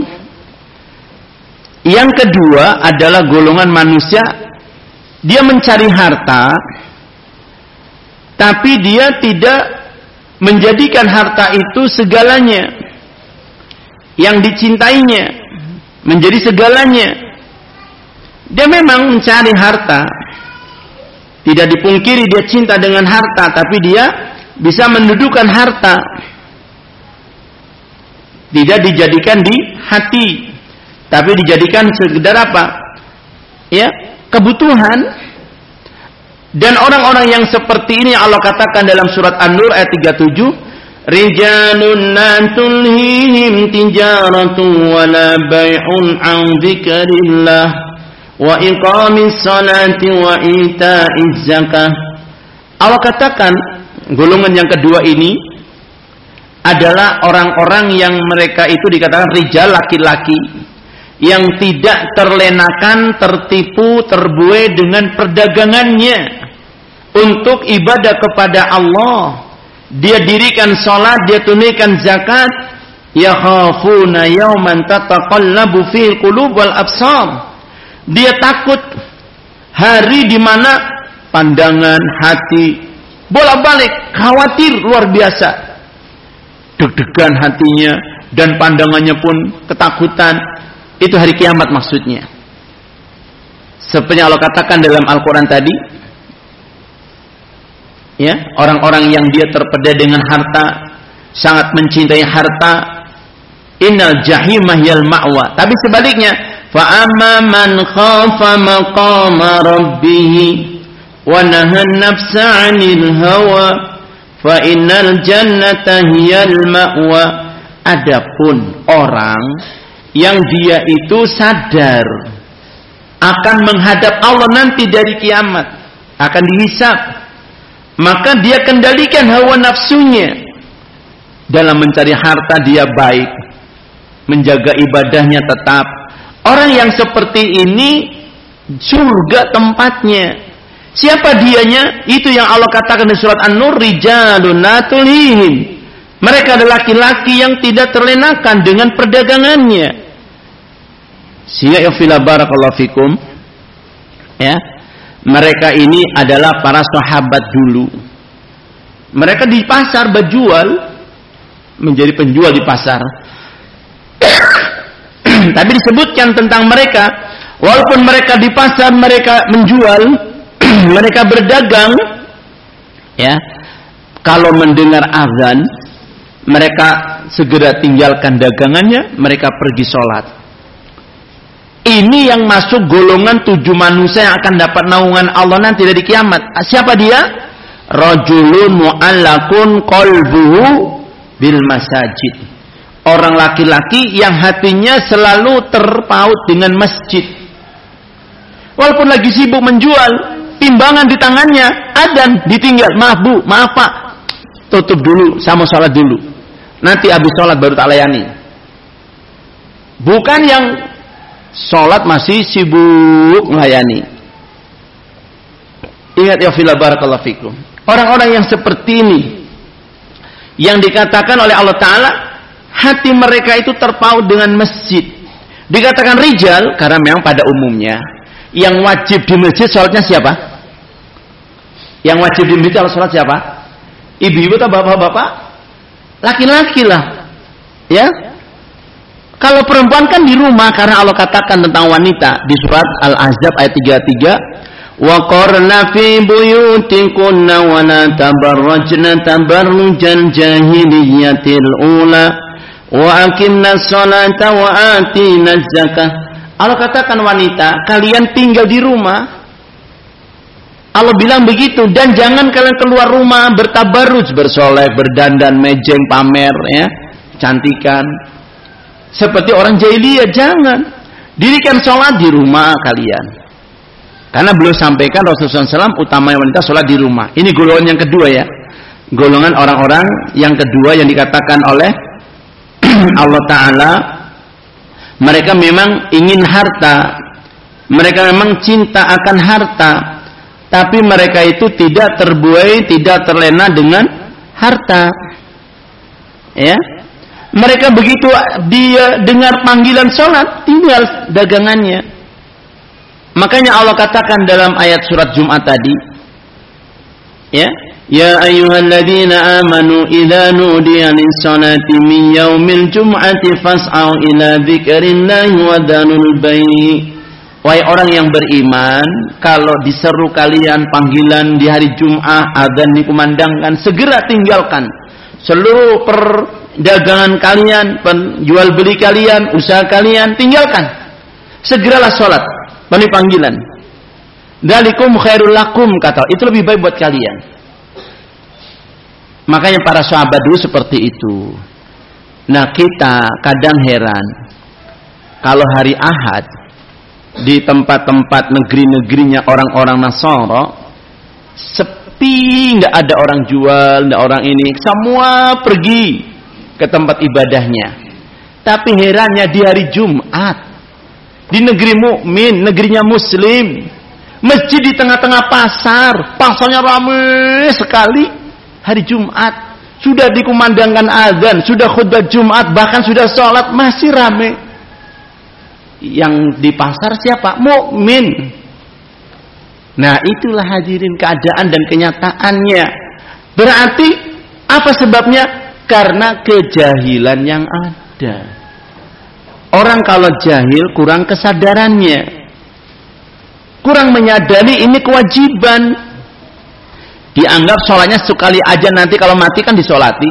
Yang kedua adalah golongan manusia, dia mencari harta, tapi dia tidak menjadikan harta itu segalanya yang dicintainya menjadi segalanya. Dia memang mencari harta, tidak dipungkiri dia cinta dengan harta, tapi dia bisa mendudukan harta, tidak dijadikan di hati, tapi dijadikan sekedar apa? Ya, kebutuhan. Dan orang-orang yang seperti ini Allah katakan dalam surat An-Nur ayat tiga puluh tujuh, rijalun la tulhihim tijaratun wala bai'un an dzikrillah wa iqamis salati wa ita'iz zakah. Allah katakan golongan yang kedua ini adalah orang-orang yang mereka itu dikatakan rijal, laki-laki yang tidak terlenakan, tertipu, terbuai dengan perdagangannya untuk ibadah kepada Allah. Dia dirikan salat, dia tunaikan zakat. Yakhafuna yawman tataqallabu fihi qulub wal absar. Dia takut hari di mana pandangan hati bolak-balik, khawatir luar biasa. Deg-degan hatinya dan pandangannya pun ketakutan. Itu hari kiamat maksudnya. Seperti Allah katakan dalam Al-Quran tadi, ya, orang-orang yang dia terpedaya dengan harta, sangat mencintai harta, innal jahimah yal ma'wa. Tapi sebaliknya, fa amma man khafa maqama rabbih wa nahan nafsa 'anil hawa fa innal jannata hiyal ma'wa. Adapun orang yang dia itu sadar akan menghadap Allah nanti dari kiamat, akan dihisab, maka dia kendalikan hawa nafsunya dalam mencari harta. Dia baik, menjaga ibadahnya tetap. Orang yang seperti ini surga tempatnya. Siapa dianya? Itu yang Allah katakan di surat An-Nur, rijalun la tulhihim. Mereka adalah laki-laki yang tidak terlenakan dengan perdagangannya. Sehingga ya fila barakallahu fikum, ya, mereka ini adalah para sahabat dulu. Mereka di pasar berjual, menjadi penjual di pasar. Tapi disebutkan tentang mereka, walaupun mereka di pasar mereka menjual, mereka berdagang, ya, kalau mendengar azan mereka segera tinggalkan dagangannya, mereka pergi sholat. Ini yang masuk golongan tujuh manusia yang akan dapat naungan Allah nanti dari kiamat. Siapa dia? Rajulun mu'allakun qalbuhu bil masajid. Orang laki-laki yang hatinya selalu terpaut dengan masjid. Walaupun lagi sibuk menjual, timbangan di tangannya, adzan ditinggal. Maaf bu, maaf pak, tutup dulu, sama sholat dulu. Nanti habis sholat baru tak layani. Bukan yang sholat masih sibuk melayani. Ingat ya fila barakallahu fikum. Orang-orang yang seperti ini, yang dikatakan oleh Allah Ta'ala, hati mereka itu terpaut dengan masjid. Dikatakan rijal, karena memang pada umumnya, yang wajib di masjid sholatnya siapa? Yang wajib di masjid sholat siapa? Ibu-ibu atau bapak-bapak? Laki-laki lah, ya. Kalau perempuan kan di rumah, karena Allah katakan tentang wanita di surat Al-Ahzab ayat tiga puluh tiga, wa qarna fi buyutikunna wa la tabarrajna tabarrujal jahiliyatil ula wa aqimna sholata wa atina zakah. Allah katakan wanita, kalian tinggal di rumah. Allah bilang begitu, dan jangan kalian keluar rumah bertabarruj, bersolek, berdandan, mejeng, pamer, ya, cantikan seperti orang jahiliyah. Jangan. Dirikan sholat di rumah kalian. Karena beliau sampaikan Rasulullah shallallahu alaihi wasallam utamanya wanita sholat di rumah. Ini golongan yang kedua, ya, golongan orang-orang yang kedua yang dikatakan oleh Allah Ta'ala, mereka memang ingin harta, mereka memang cinta akan harta, tapi mereka itu tidak terbuai, tidak terlena dengan harta. Ya, mereka begitu dia dengar panggilan sholat, tinggal dagangannya. Makanya Allah katakan dalam ayat surat Jumat tadi, ya, ya ayyuhalladzina amanu idza nudiya lis-salati min yaumil jum'ati fas'au ila dzikrillahi wa dhanul bai'. Wahai orang yang beriman, kalau diseru kalian panggilan di hari Jum'ah, adzan dikumandangkan, segera tinggalkan seluruh perdagangan kalian, penjual beli kalian, usaha kalian, tinggalkan. Segeralah sholat, penuhi panggilan. Dzalikum khairul lakum, kata, itu lebih baik buat kalian. Makanya para sahabat dulu seperti itu. Nah, kita kadang heran kalau hari Ahad di tempat-tempat negeri-negerinya orang-orang Nasara sepi, nggak ada orang jual, nggak orang ini, semua pergi ke tempat ibadahnya. Tapi herannya di hari Jumat, di negeri mukmin, negerinya Muslim, masjid di tengah-tengah pasar, pasarnya ramai sekali. Hari Jumat sudah dikumandangkan azan, sudah khutbah Jumat, bahkan sudah sholat, masih ramai. Yang di pasar siapa? Mukmin. Nah, itulah hadirin keadaan dan kenyataannya. Berarti apa sebabnya? Karena kejahilan yang ada. Orang kalau jahil kurang kesadarannya, kurang menyadari ini kewajiban. Dianggap sholatnya sekali aja, nanti kalau mati kan disolati.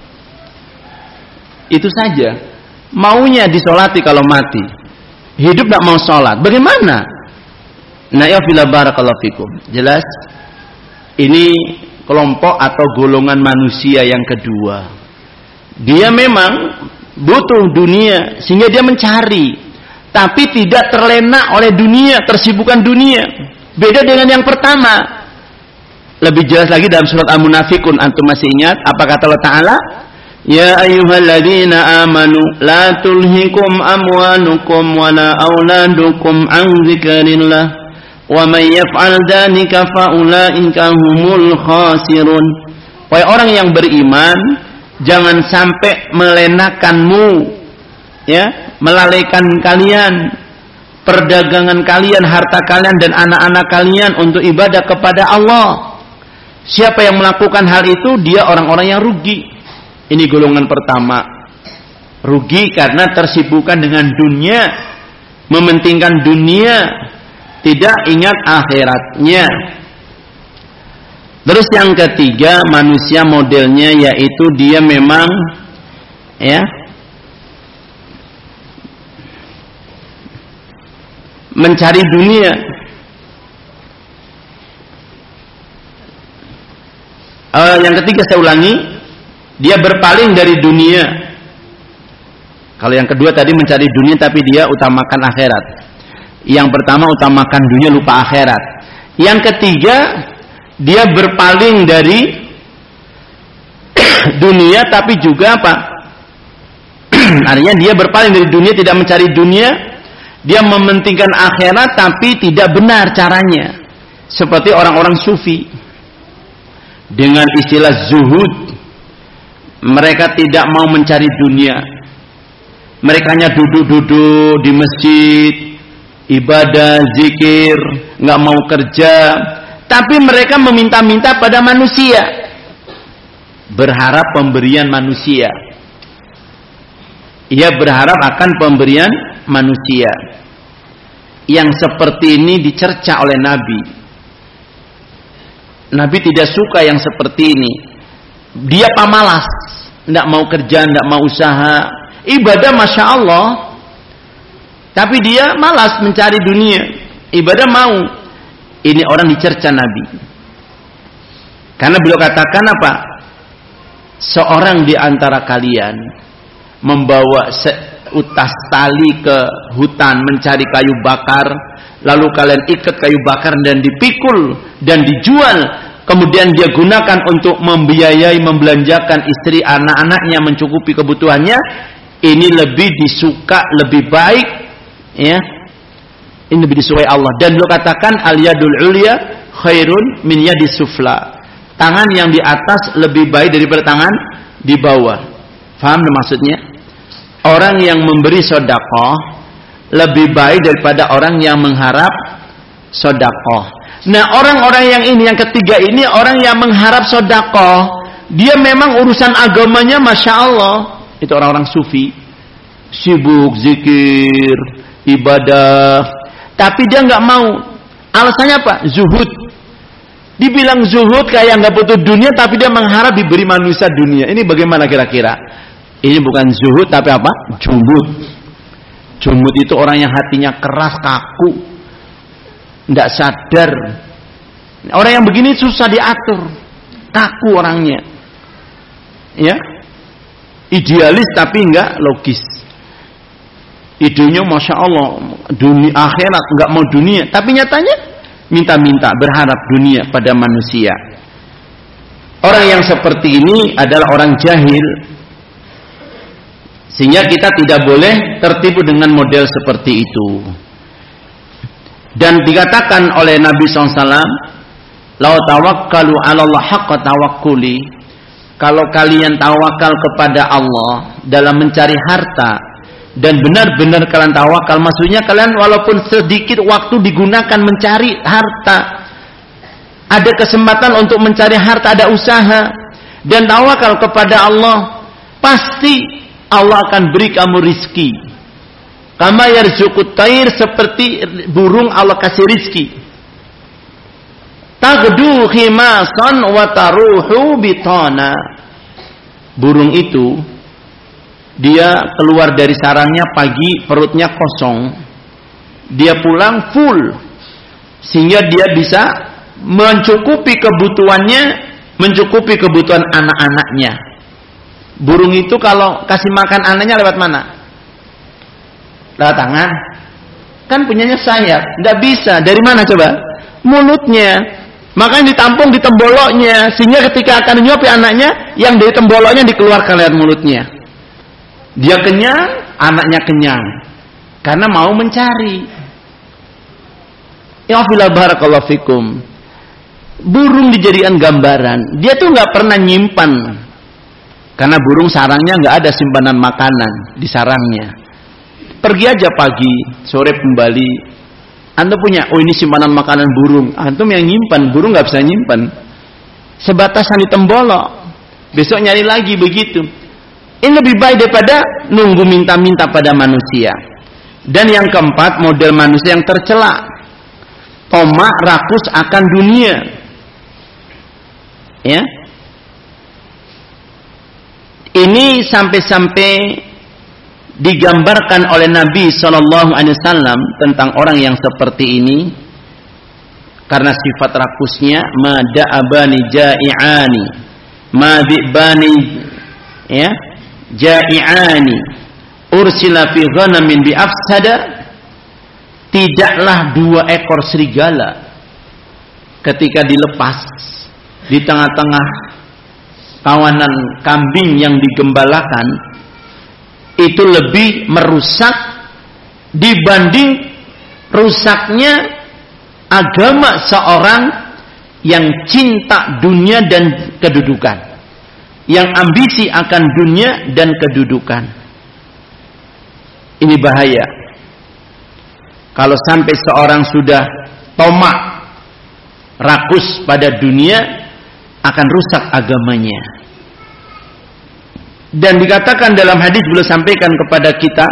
Itu saja. Maunya disolati kalau mati. Hidup tidak mau sholat, bagaimana? Nah, ya fila barakallahu fikum. Jelas, ini kelompok atau golongan manusia yang kedua. Dia memang butuh dunia, sehingga dia mencari, tapi tidak terlena oleh dunia, tersibukkan dunia. Beda dengan yang pertama. Lebih jelas lagi dalam surat Al-Munafikun, antum masih ingat apa kata Allah Ta'ala? Ya ayyuhalladzina amanu la tulhikum amwalukum wala auladukum an dzikrillah Wa may yaf'al dzalika fa ulaika humul khasirun. Wahai orang yang beriman, jangan sampai melenakanmu, ya, melalaikan kalian perdagangan kalian, harta kalian dan anak-anak kalian untuk ibadah kepada Allah. Siapa yang melakukan hal itu, dia orang-orang yang rugi. Ini golongan pertama. Rugi karena tersibukkan dengan dunia, mementingkan dunia, tidak ingat akhiratnya. Terus yang ketiga, manusia modelnya yaitu dia memang, ya, mencari dunia. Uh, yang ketiga saya ulangi, dia berpaling dari dunia. Kalau yang kedua tadi mencari dunia tapi dia utamakan akhirat. Yang pertama utamakan dunia lupa akhirat. Yang ketiga dia berpaling dari dunia tapi juga apa? Artinya dia berpaling dari dunia, tidak mencari dunia. Dia mementingkan akhirat tapi tidak benar caranya. Seperti orang-orang sufi. Dengan istilah zuhud. Mereka tidak mau mencari dunia. Mereka hanya duduk-duduk di masjid, ibadah, zikir, nggak mau kerja. Tapi mereka meminta-minta pada manusia. Berharap pemberian manusia. Ia berharap akan pemberian manusia. Yang seperti ini dicerca oleh Nabi. Nabi tidak suka yang seperti ini. Dia pamalas, tidak mau kerja, tidak mau usaha, ibadah masya Allah, tapi dia malas mencari dunia. Ibadah mau. Ini orang dicerca Nabi. Karena beliau katakan apa? Seorang di antara kalian membawa seutas tali ke hutan mencari kayu bakar, lalu kalian ikat kayu bakar dan dipikul dan dijual, kemudian dia gunakan untuk membiayai, membelanjakan istri, anak-anaknya, mencukupi kebutuhannya. Ini lebih disuka, lebih baik, ya. Ini lebih disukai Allah. Dan beliau katakan al-yadul ulya khairun min yadis sufla. Tangan yang di atas lebih baik daripada tangan di bawah. Faham maksudnya? Orang yang memberi sedekah lebih baik daripada orang yang mengharap sedekah. Nah, orang-orang yang ini, yang ketiga ini, orang yang mengharap sedekah, dia memang urusan agamanya masya Allah. Itu orang-orang sufi, sibuk zikir, ibadah, tapi dia nggak mau. Alasannya apa? Zuhud. Dibilang zuhud kayak nggak butuh dunia, tapi dia mengharap diberi manusia dunia. Ini bagaimana kira-kira? Ini bukan zuhud tapi apa? Jumud. Jumud itu orang yang hatinya keras, kaku, tidak sadar. Orang yang begini susah diatur, kaku orangnya, ya. Idealis tapi enggak logis. Idenya masya Allah, dunia akhirat, enggak mau dunia, tapi nyatanya minta-minta, berharap dunia pada manusia. Orang yang seperti ini adalah orang jahil, sehingga kita tidak boleh tertipu dengan model seperti itu. Dan dikatakan oleh Nabi shallallahu alaihi wasallam, "Lau tawakkalu 'ala Allah haqqa tawakkuli." Kalau kalian tawakal kepada Allah dalam mencari harta dan benar-benar kalian tawakal, maksudnya kalian walaupun sedikit waktu digunakan mencari harta, ada kesempatan untuk mencari harta, ada usaha dan tawakal kepada Allah, pasti Allah akan beri kamu rizki. Kama yarzuqut tayr, seperti burung Allah kasih rizki. Tagdu khimasan wa taruhu bitana. Burung itu dia keluar dari sarangnya pagi, perutnya kosong. Dia pulang full, sehingga dia bisa mencukupi kebutuhannya, mencukupi kebutuhan anak-anaknya. Burung itu kalau kasih makan anaknya lewat mana? Lewat tangan. Kan punyanya sayap, tidak bisa. Dari mana coba? Mulutnya. Makanya ditampung di temboloknya, sehingga ketika akan menyuapi anaknya, yang dari temboloknya dikeluarkan lewat mulutnya. Dia kenyang, anaknya kenyang, karena mau mencari. Ya fila barakallahu fikum. Burung dijadikan gambaran. Dia tuh nggak pernah nyimpan. Karena burung sarangnya nggak ada simpanan makanan di sarangnya. Pergi aja pagi, sore kembali. Antum punya, oh ini simpanan makanan burung. Antum yang nyimpan, burung nggak bisa nyimpan. Sebatasan di tembolok. Besok nyari lagi begitu. Ini lebih baik daripada nunggu minta-minta pada manusia. Dan yang keempat, model manusia yang tercela. Tomak, rakus akan dunia. Ya. Ini sampai-sampai digambarkan oleh Nabi shallallahu alaihi wasallam tentang orang yang seperti ini. Karena sifat rakusnya, mada'abani ja'i'ani, madibani ya, ja'i'ani, ursila fi ghanamin bi afsada. Tidaklah dua ekor serigala ketika dilepas di tengah-tengah kawanan kambing yang digembalakan itu lebih merusak dibanding rusaknya agama seorang yang cinta dunia dan kedudukan, yang ambisi akan dunia dan kedudukan. Ini bahaya kalau sampai seorang sudah tomak, rakus pada dunia, akan rusak agamanya. Dan dikatakan dalam hadis beliau sampaikan kepada kita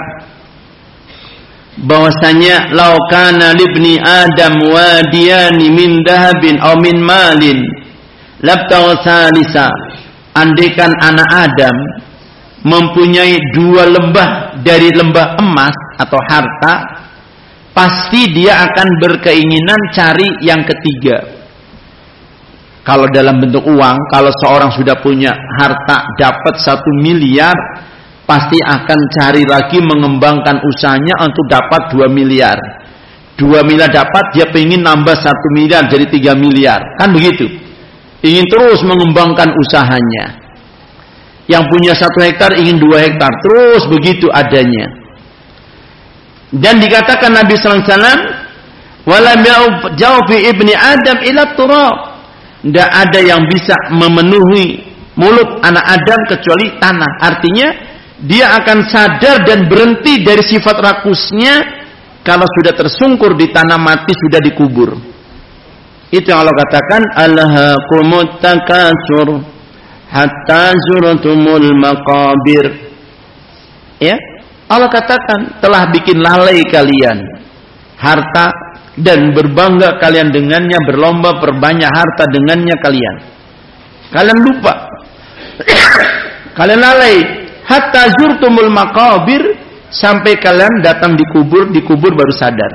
bahwasanya lau kana libni adam wadiyani min dahabin aw min malin labtagha salisa. Andaikan anak Adam mempunyai dua lembah dari lembah emas atau harta, pasti dia akan berkeinginan cari yang ketiga. Kalau dalam bentuk uang, kalau seorang sudah punya harta dapat satu miliar, pasti akan cari lagi mengembangkan usahanya untuk dapat dua miliar. Dua miliar dapat, dia pengen nambah satu miliar jadi tiga miliar. Kan begitu. Ingin terus mengembangkan usahanya. Yang punya satu hektar ingin dua hektar. Terus begitu adanya. Dan dikatakan Nabi sallallahu alaihi wasallam, "Walam ya'u fi ibni Adam ila turab." Tidak ada yang bisa memenuhi mulut anak Adam kecuali tanah. Artinya dia akan sadar dan berhenti dari sifat rakusnya kalau sudah tersungkur di tanah mati, sudah dikubur. Itu yang Allah katakan, alhaakumut takasur hatta zurtumul maqabir. Ya, Allah katakan telah bikin lalai kalian harta dan berbangga kalian dengannya, berlomba perbanyak harta dengannya kalian. Kalian lupa. Kalian lalai hatta zurtumul maqabir, sampai kalian datang dikubur, dikubur baru sadar.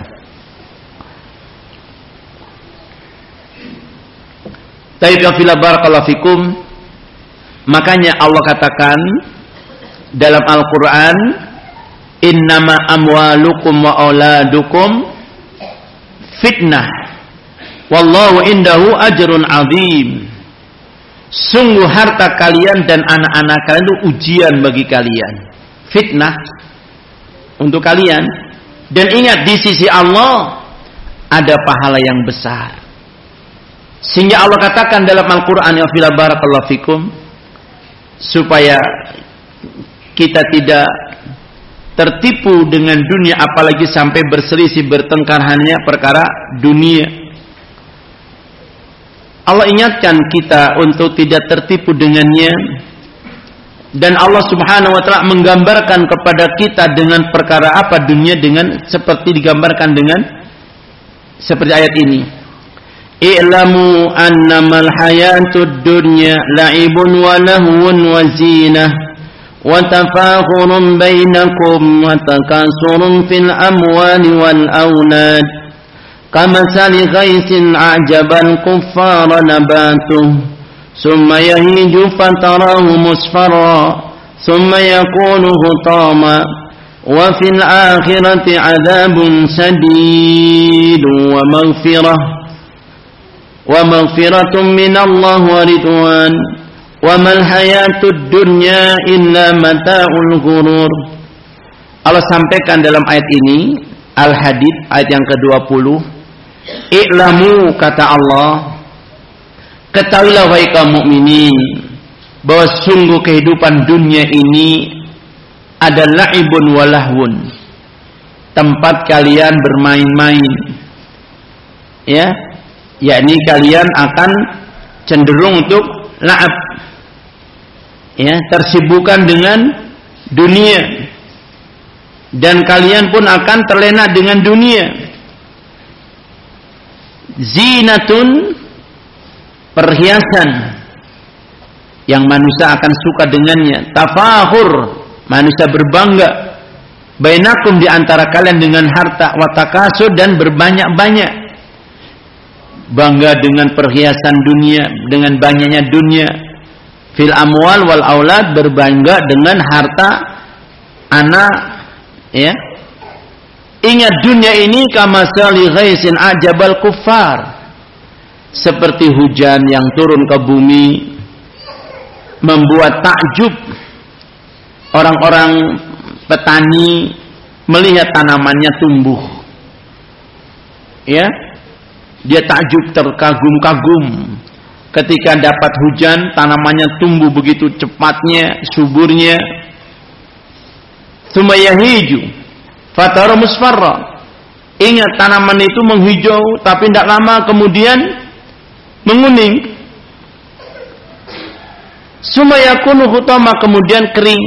Taibiyah barakallahu fikum. Makanya Allah katakan dalam Al-Quran, innama amwalukum wa auladukum fitnah wallahu indahu ajrun azim. Sungguh harta kalian dan anak-anak kalian itu ujian bagi kalian, fitnah untuk kalian. Dan ingat, di sisi Allah ada pahala yang besar. Sehingga Allah katakan dalam Al-Quran, ya fila barakallahu fikum, supaya kita tidak tertipu dengan dunia, apalagi sampai berselisih, bertengkar hanya perkara dunia. Allah ingatkan kita untuk tidak tertipu dengannya. Dan Allah subhanahu wa ta'ala menggambarkan kepada kita dengan perkara apa dunia, dengan seperti digambarkan dengan seperti ayat ini. I'lamu annamal hayatud dunya la'ibun wa lahwun wa zinah وتفاخر بينكم وتكاثر في الأموال والأولاد كمثل غيث أعجب الكفار نباته ثم يهيج فتراه مصفرا ثم يكون حطاما وفي الآخرة عذاب شديد ومغفرة ومغفرة من الله ورضوان وَمَا الْحَيَاةُ الدُّنْيَا إِلَّا مَتَاعُ الْغُرُورِ. Allah sampaikan dalam ayat ini, Al-Hadid ayat yang kedua puluh, I'lamu, kata Allah, ketahuilah wahai kaum mukminin, bahwa sungguh kehidupan dunia ini adalah ibun walahwun, tempat kalian bermain-main, ya, yakni kalian akan cenderung untuk la'ab, ya, tersibukkan dengan dunia, dan kalian pun akan terlena dengan dunia. Zinatun, perhiasan yang manusia akan suka dengannya. Tafahur, manusia berbangga. Bainakum, di antara kalian dengan harta. Watakasur, dan berbanyak-banyak. Bangga dengan perhiasan dunia, dengan banyaknya dunia. Fil amwal wal aulad, berbangga dengan harta anak, ya. Ingat, dunia ini kamasali ghaisin ajabal kuffar, seperti hujan yang turun ke bumi membuat takjub orang-orang petani melihat tanamannya tumbuh, ya. Dia takjub, terkagum-kagum ketika dapat hujan, tanamannya tumbuh begitu cepatnya, suburnya. Tsumma yahiju fatara musfarra. Ingat, tanaman itu menghijau, tapi tidak lama kemudian menguning. Tsumma yakunu hutama, kemudian kering,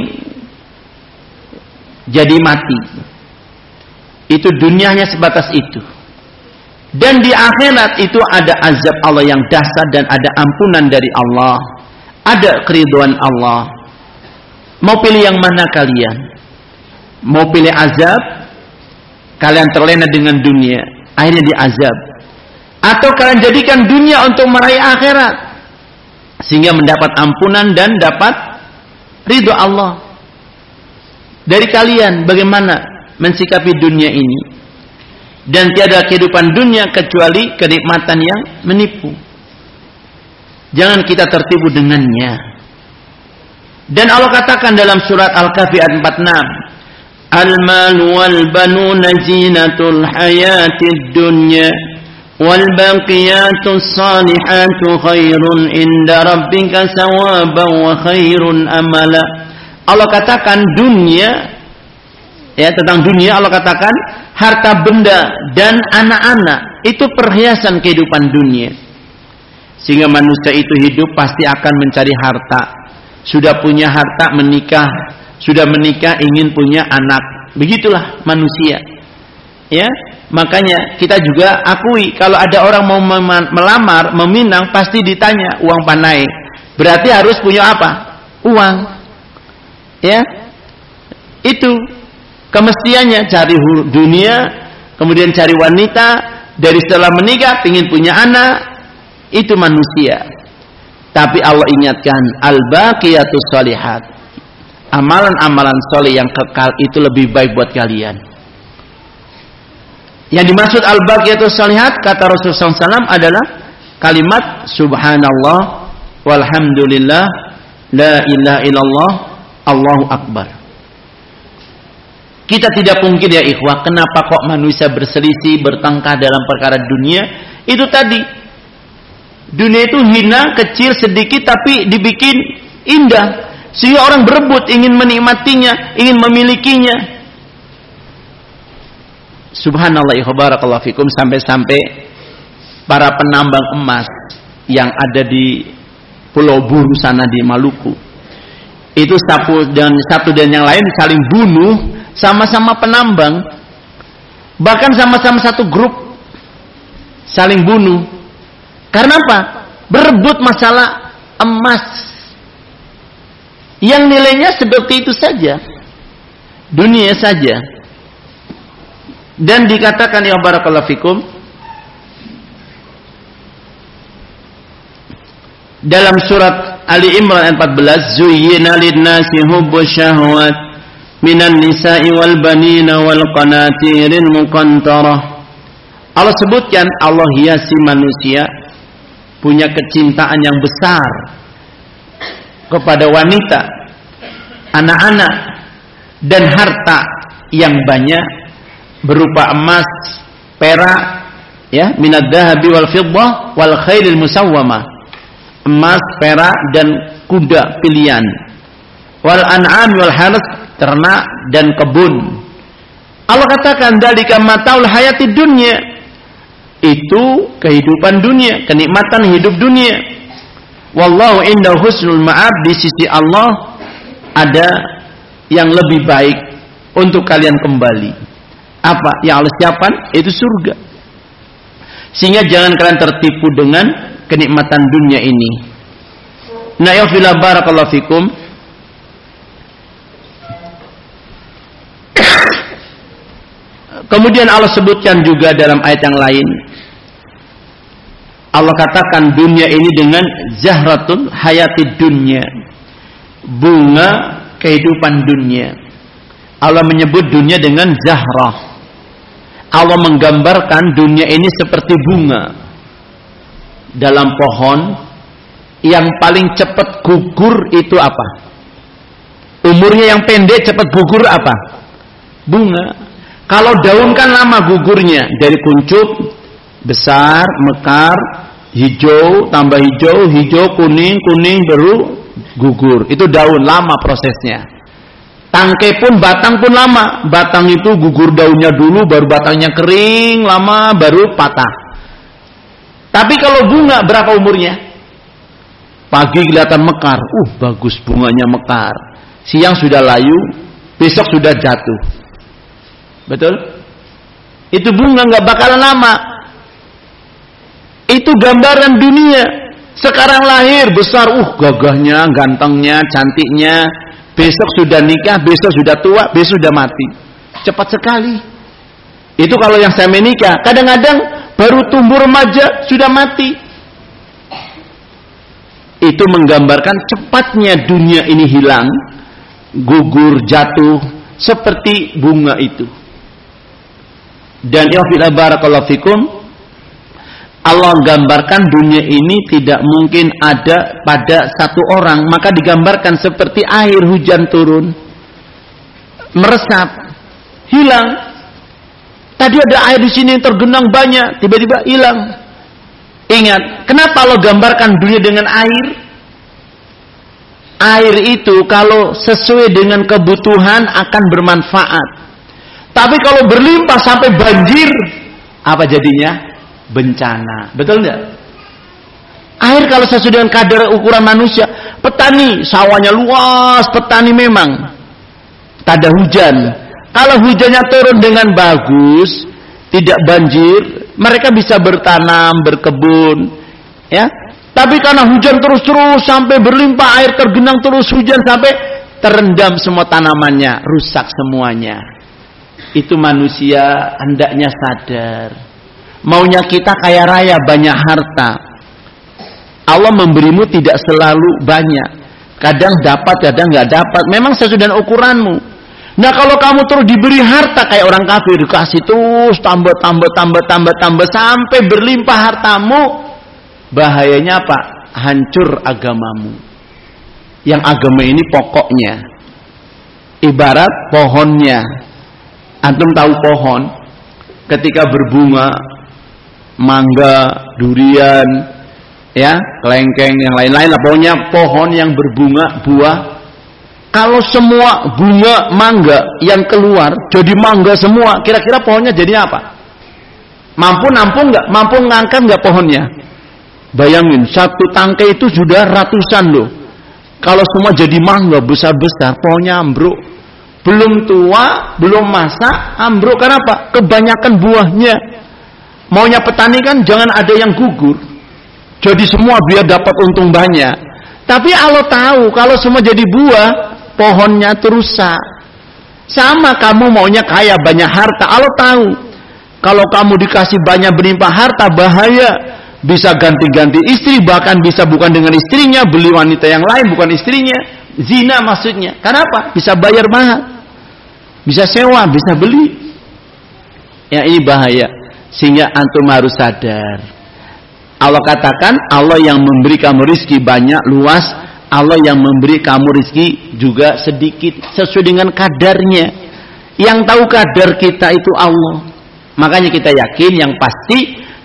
jadi mati. Itu dunianya sebatas itu. Dan di akhirat itu ada azab Allah yang dahsyat dan ada ampunan dari Allah, ada keridhaan Allah. Mau pilih yang mana kalian? Mau pilih azab, kalian terlena dengan dunia, akhirnya diazab, atau kalian jadikan dunia untuk meraih akhirat sehingga mendapat ampunan dan dapat ridho Allah? Dari kalian bagaimana mensikapi dunia ini? Dan tiada kehidupan dunia kecuali kenikmatan yang menipu. Jangan kita tertipu dengannya. Dan Allah katakan dalam surat Al-Kahfi ayat empat puluh enam, Al-mal wal banuna zinatul hayatid dunya wal baqiyatus salihatu khairun inda rabbika sawaban wa khairun amala. Allah katakan dunia, ya, tentang dunia Allah katakan harta benda dan anak-anak itu perhiasan kehidupan dunia. Sehingga manusia itu hidup pasti akan mencari harta. Sudah punya harta menikah, sudah menikah ingin punya anak. Begitulah manusia. Ya, makanya kita juga akui kalau ada orang mau melamar, meminang, pasti ditanya uang panai. Berarti harus punya apa? Uang. Ya. Itu kemestiannya, cari dunia, kemudian cari wanita, dari setelah menikah ingin punya anak. Itu manusia. Tapi Allah ingatkan, al-baqiyatus shalihat, amalan-amalan soleh yang kekal itu lebih baik buat kalian. Yang dimaksud al-baqiyatus shalihat, kata Rasulullah shallallahu alaihi wasallam, adalah kalimat subhanallah walhamdulillah la ilaha illallah Allahu akbar. Kita tidak pungkir ya ikhwah, kenapa kok manusia berselisih, bertengkar dalam perkara dunia? Itu tadi, dunia itu hina, kecil, sedikit, tapi dibikin indah, sehingga orang berebut ingin menikmatinya, ingin memilikinya. Subhanallah, barakallahu fikum, sampai-sampai para penambang emas yang ada di Pulau Buru sana di Maluku, itu satu dan satu dan yang lain saling bunuh. Sama-sama penambang, bahkan sama-sama satu grup, saling bunuh. Karena apa? Berebut masalah emas yang nilainya seperti itu saja, dunia saja. Dan dikatakan ya barakallahu fikum dalam surat Ali Imran ayat empat belas, zuyyina lin-nasi hubbus syahwat minan nisa'i wal banina wal qanatiril muqantarah. Allah sebutkan, Allah hiasi manusia punya kecintaan yang besar kepada wanita, anak-anak, dan harta yang banyak berupa emas, perak, Ya, minad dhahabi wal fiddah wal khailil musawwamah. Emas, perak dan kuda pilihan. Wal an'am wal harth, ternak dan kebun. Allah katakan dzalika mataul hayatid dunya. Itu kehidupan dunia, kenikmatan hidup dunia. Wallahu indahu husnul ma'ab, di sisi Allah ada yang lebih baik untuk kalian kembali. Apa yang Allah siapkan? Itu surga. Sehingga jangan kalian tertipu dengan kenikmatan dunia ini. Nah, ya fillah barakallahu fikum. Kemudian Allah sebutkan juga dalam ayat yang lain. Allah katakan dunia ini dengan zahratul hayatid dunya. Bunga kehidupan dunia. Allah menyebut dunia dengan zahrah. Allah menggambarkan dunia ini seperti bunga dalam pohon. Yang paling cepat gugur itu apa? Umurnya yang pendek cepat gugur apa? Bunga. Kalau daun kan lama gugurnya, dari kuncup besar, mekar, hijau, tambah hijau, hijau, kuning, kuning baru gugur. Itu daun, lama prosesnya. Tangkai pun, batang pun lama. Batang itu gugur daunnya dulu, baru batangnya kering, lama, baru patah. Tapi kalau bunga, berapa umurnya? Pagi kelihatan mekar. Uh, bagus bunganya mekar. Siang sudah layu, besok sudah jatuh. Betul? Itu bunga nggak bakalan lama. Itu gambaran dunia. Sekarang lahir, besar, uh, gagahnya, gantengnya, cantiknya. Besok sudah nikah, besok sudah tua, besok sudah mati. Cepat sekali. Itu kalau yang saya menikah. Kadang-kadang baru tumbuh remaja, sudah mati. Itu menggambarkan cepatnya dunia ini hilang, gugur, jatuh, seperti bunga itu. Dan ya barakallahu fikum, Allah gambarkan dunia ini tidak mungkin ada pada satu orang, maka digambarkan seperti air hujan turun, meresap, hilang. Tadi ada air di sini tergenang banyak, tiba-tiba hilang. Ingat, kenapa Allah gambarkan dunia dengan air? Air itu kalau sesuai dengan kebutuhan akan bermanfaat. Tapi kalau berlimpah sampai banjir, apa jadinya? Bencana. Betul enggak? Air kalau sesuai dengan kadar ukuran manusia, petani sawahnya luas, petani memang tak ada hujan. Kalau hujannya turun dengan bagus, tidak banjir, mereka bisa bertanam, berkebun, ya. Tapi karena hujan terus-terus sampai berlimpah, air tergenang terus, hujan sampai terendam semua tanamannya, rusak semuanya. Itu manusia hendaknya sadar. Maunya kita kaya raya, banyak harta. Allah memberimu tidak selalu banyak. Kadang dapat, kadang nggak dapat. Memang sesuai dengan ukuranmu. Nah, kalau kamu terus diberi harta kayak orang kafir, dikasih terus tambah, tambah, tambah, tambah, tambah sampai berlimpah hartamu, bahayanya apa? Hancur agamamu. Yang agama ini pokoknya. Ibarat pohonnya. Antum tahu pohon ketika berbunga, mangga, durian, ya, kelengkeng, yang lain-lain lah, pokoknya pohon yang berbunga buah. Kalau semua bunga mangga yang keluar jadi mangga semua, kira-kira pohonnya jadi apa? Mampu nampung nggak? Mampu ngangkat nggak pohonnya? Bayangin, satu tangkai itu sudah ratusan loh. Kalau semua jadi mangga besar-besar, pohonnya ambruk. Belum tua, belum masak, ambruk. Kenapa? Kebanyakan buahnya. Maunya petani kan jangan ada yang gugur. Jadi semua biar dapat untung banyak. Tapi Allah tahu kalau semua jadi buah, pohonnya terus rusak. Sama kamu maunya kaya, banyak harta. Allah tahu kalau kamu dikasih banyak berlimpah harta, bahaya. Bisa ganti-ganti istri, bahkan bisa bukan dengan istrinya, beli wanita yang lain bukan istrinya. Zina maksudnya. Kenapa? Bisa bayar mahal, bisa sewa, bisa beli. Ya, ini bahaya. Sehingga antum harus sadar. Allah katakan, Allah yang memberi kamu rizki banyak, luas. Allah yang memberi kamu rizki juga sedikit, sesuai dengan kadarnya. Yang tahu kadar kita itu Allah. Makanya kita yakin yang pasti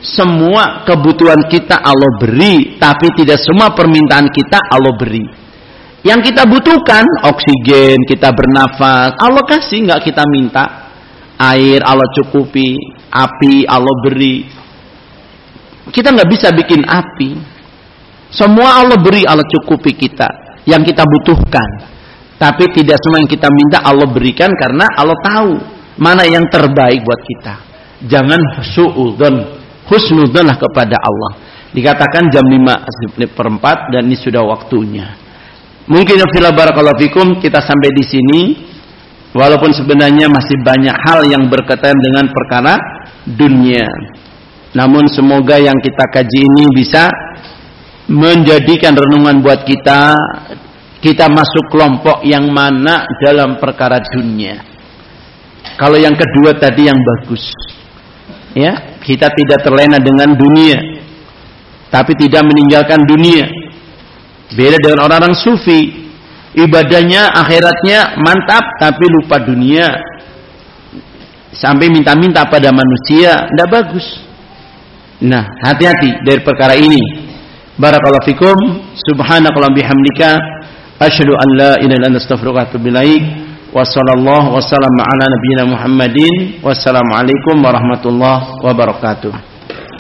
semua kebutuhan kita Allah beri, tapi tidak semua permintaan kita Allah beri. Yang kita butuhkan oksigen, kita bernafas, Allah kasih, nggak kita minta. Air Allah cukupi, api Allah beri. Kita nggak bisa bikin api. Semua Allah beri, Allah cukupi kita yang kita butuhkan. Tapi tidak semua yang kita minta Allah berikan, karena Allah tahu mana yang terbaik buat kita. Jangan suudzon, husnudzonlah kepada Allah. Dikatakan jam lima per empat dan ini sudah waktunya. Mungkin fila barakallahu fikum kita sampai di sini. Walaupun sebenarnya masih banyak hal yang berkaitan dengan perkara dunia. Namun semoga yang kita kaji ini bisa menjadikan renungan buat kita. Kita masuk kelompok yang mana dalam perkara dunia. Kalau yang kedua tadi yang bagus. Ya, kita tidak terlena dengan dunia. Tapi tidak meninggalkan dunia. Beda dengan orang-orang sufi. Ibadahnya, akhiratnya mantap, tapi lupa dunia. Sampai minta-minta pada manusia, tidak bagus. Nah, hati-hati dari perkara ini. Barakallahu fikum, subhanakallahumma bihamdika, asyhadu an la ilaha illa anta astaghfiruka wa atubu ilaik. Wa sallallahu wa sallama ala nabiyyina Muhammadin. Wassalamualaikum warahmatullahi wabarakatuh.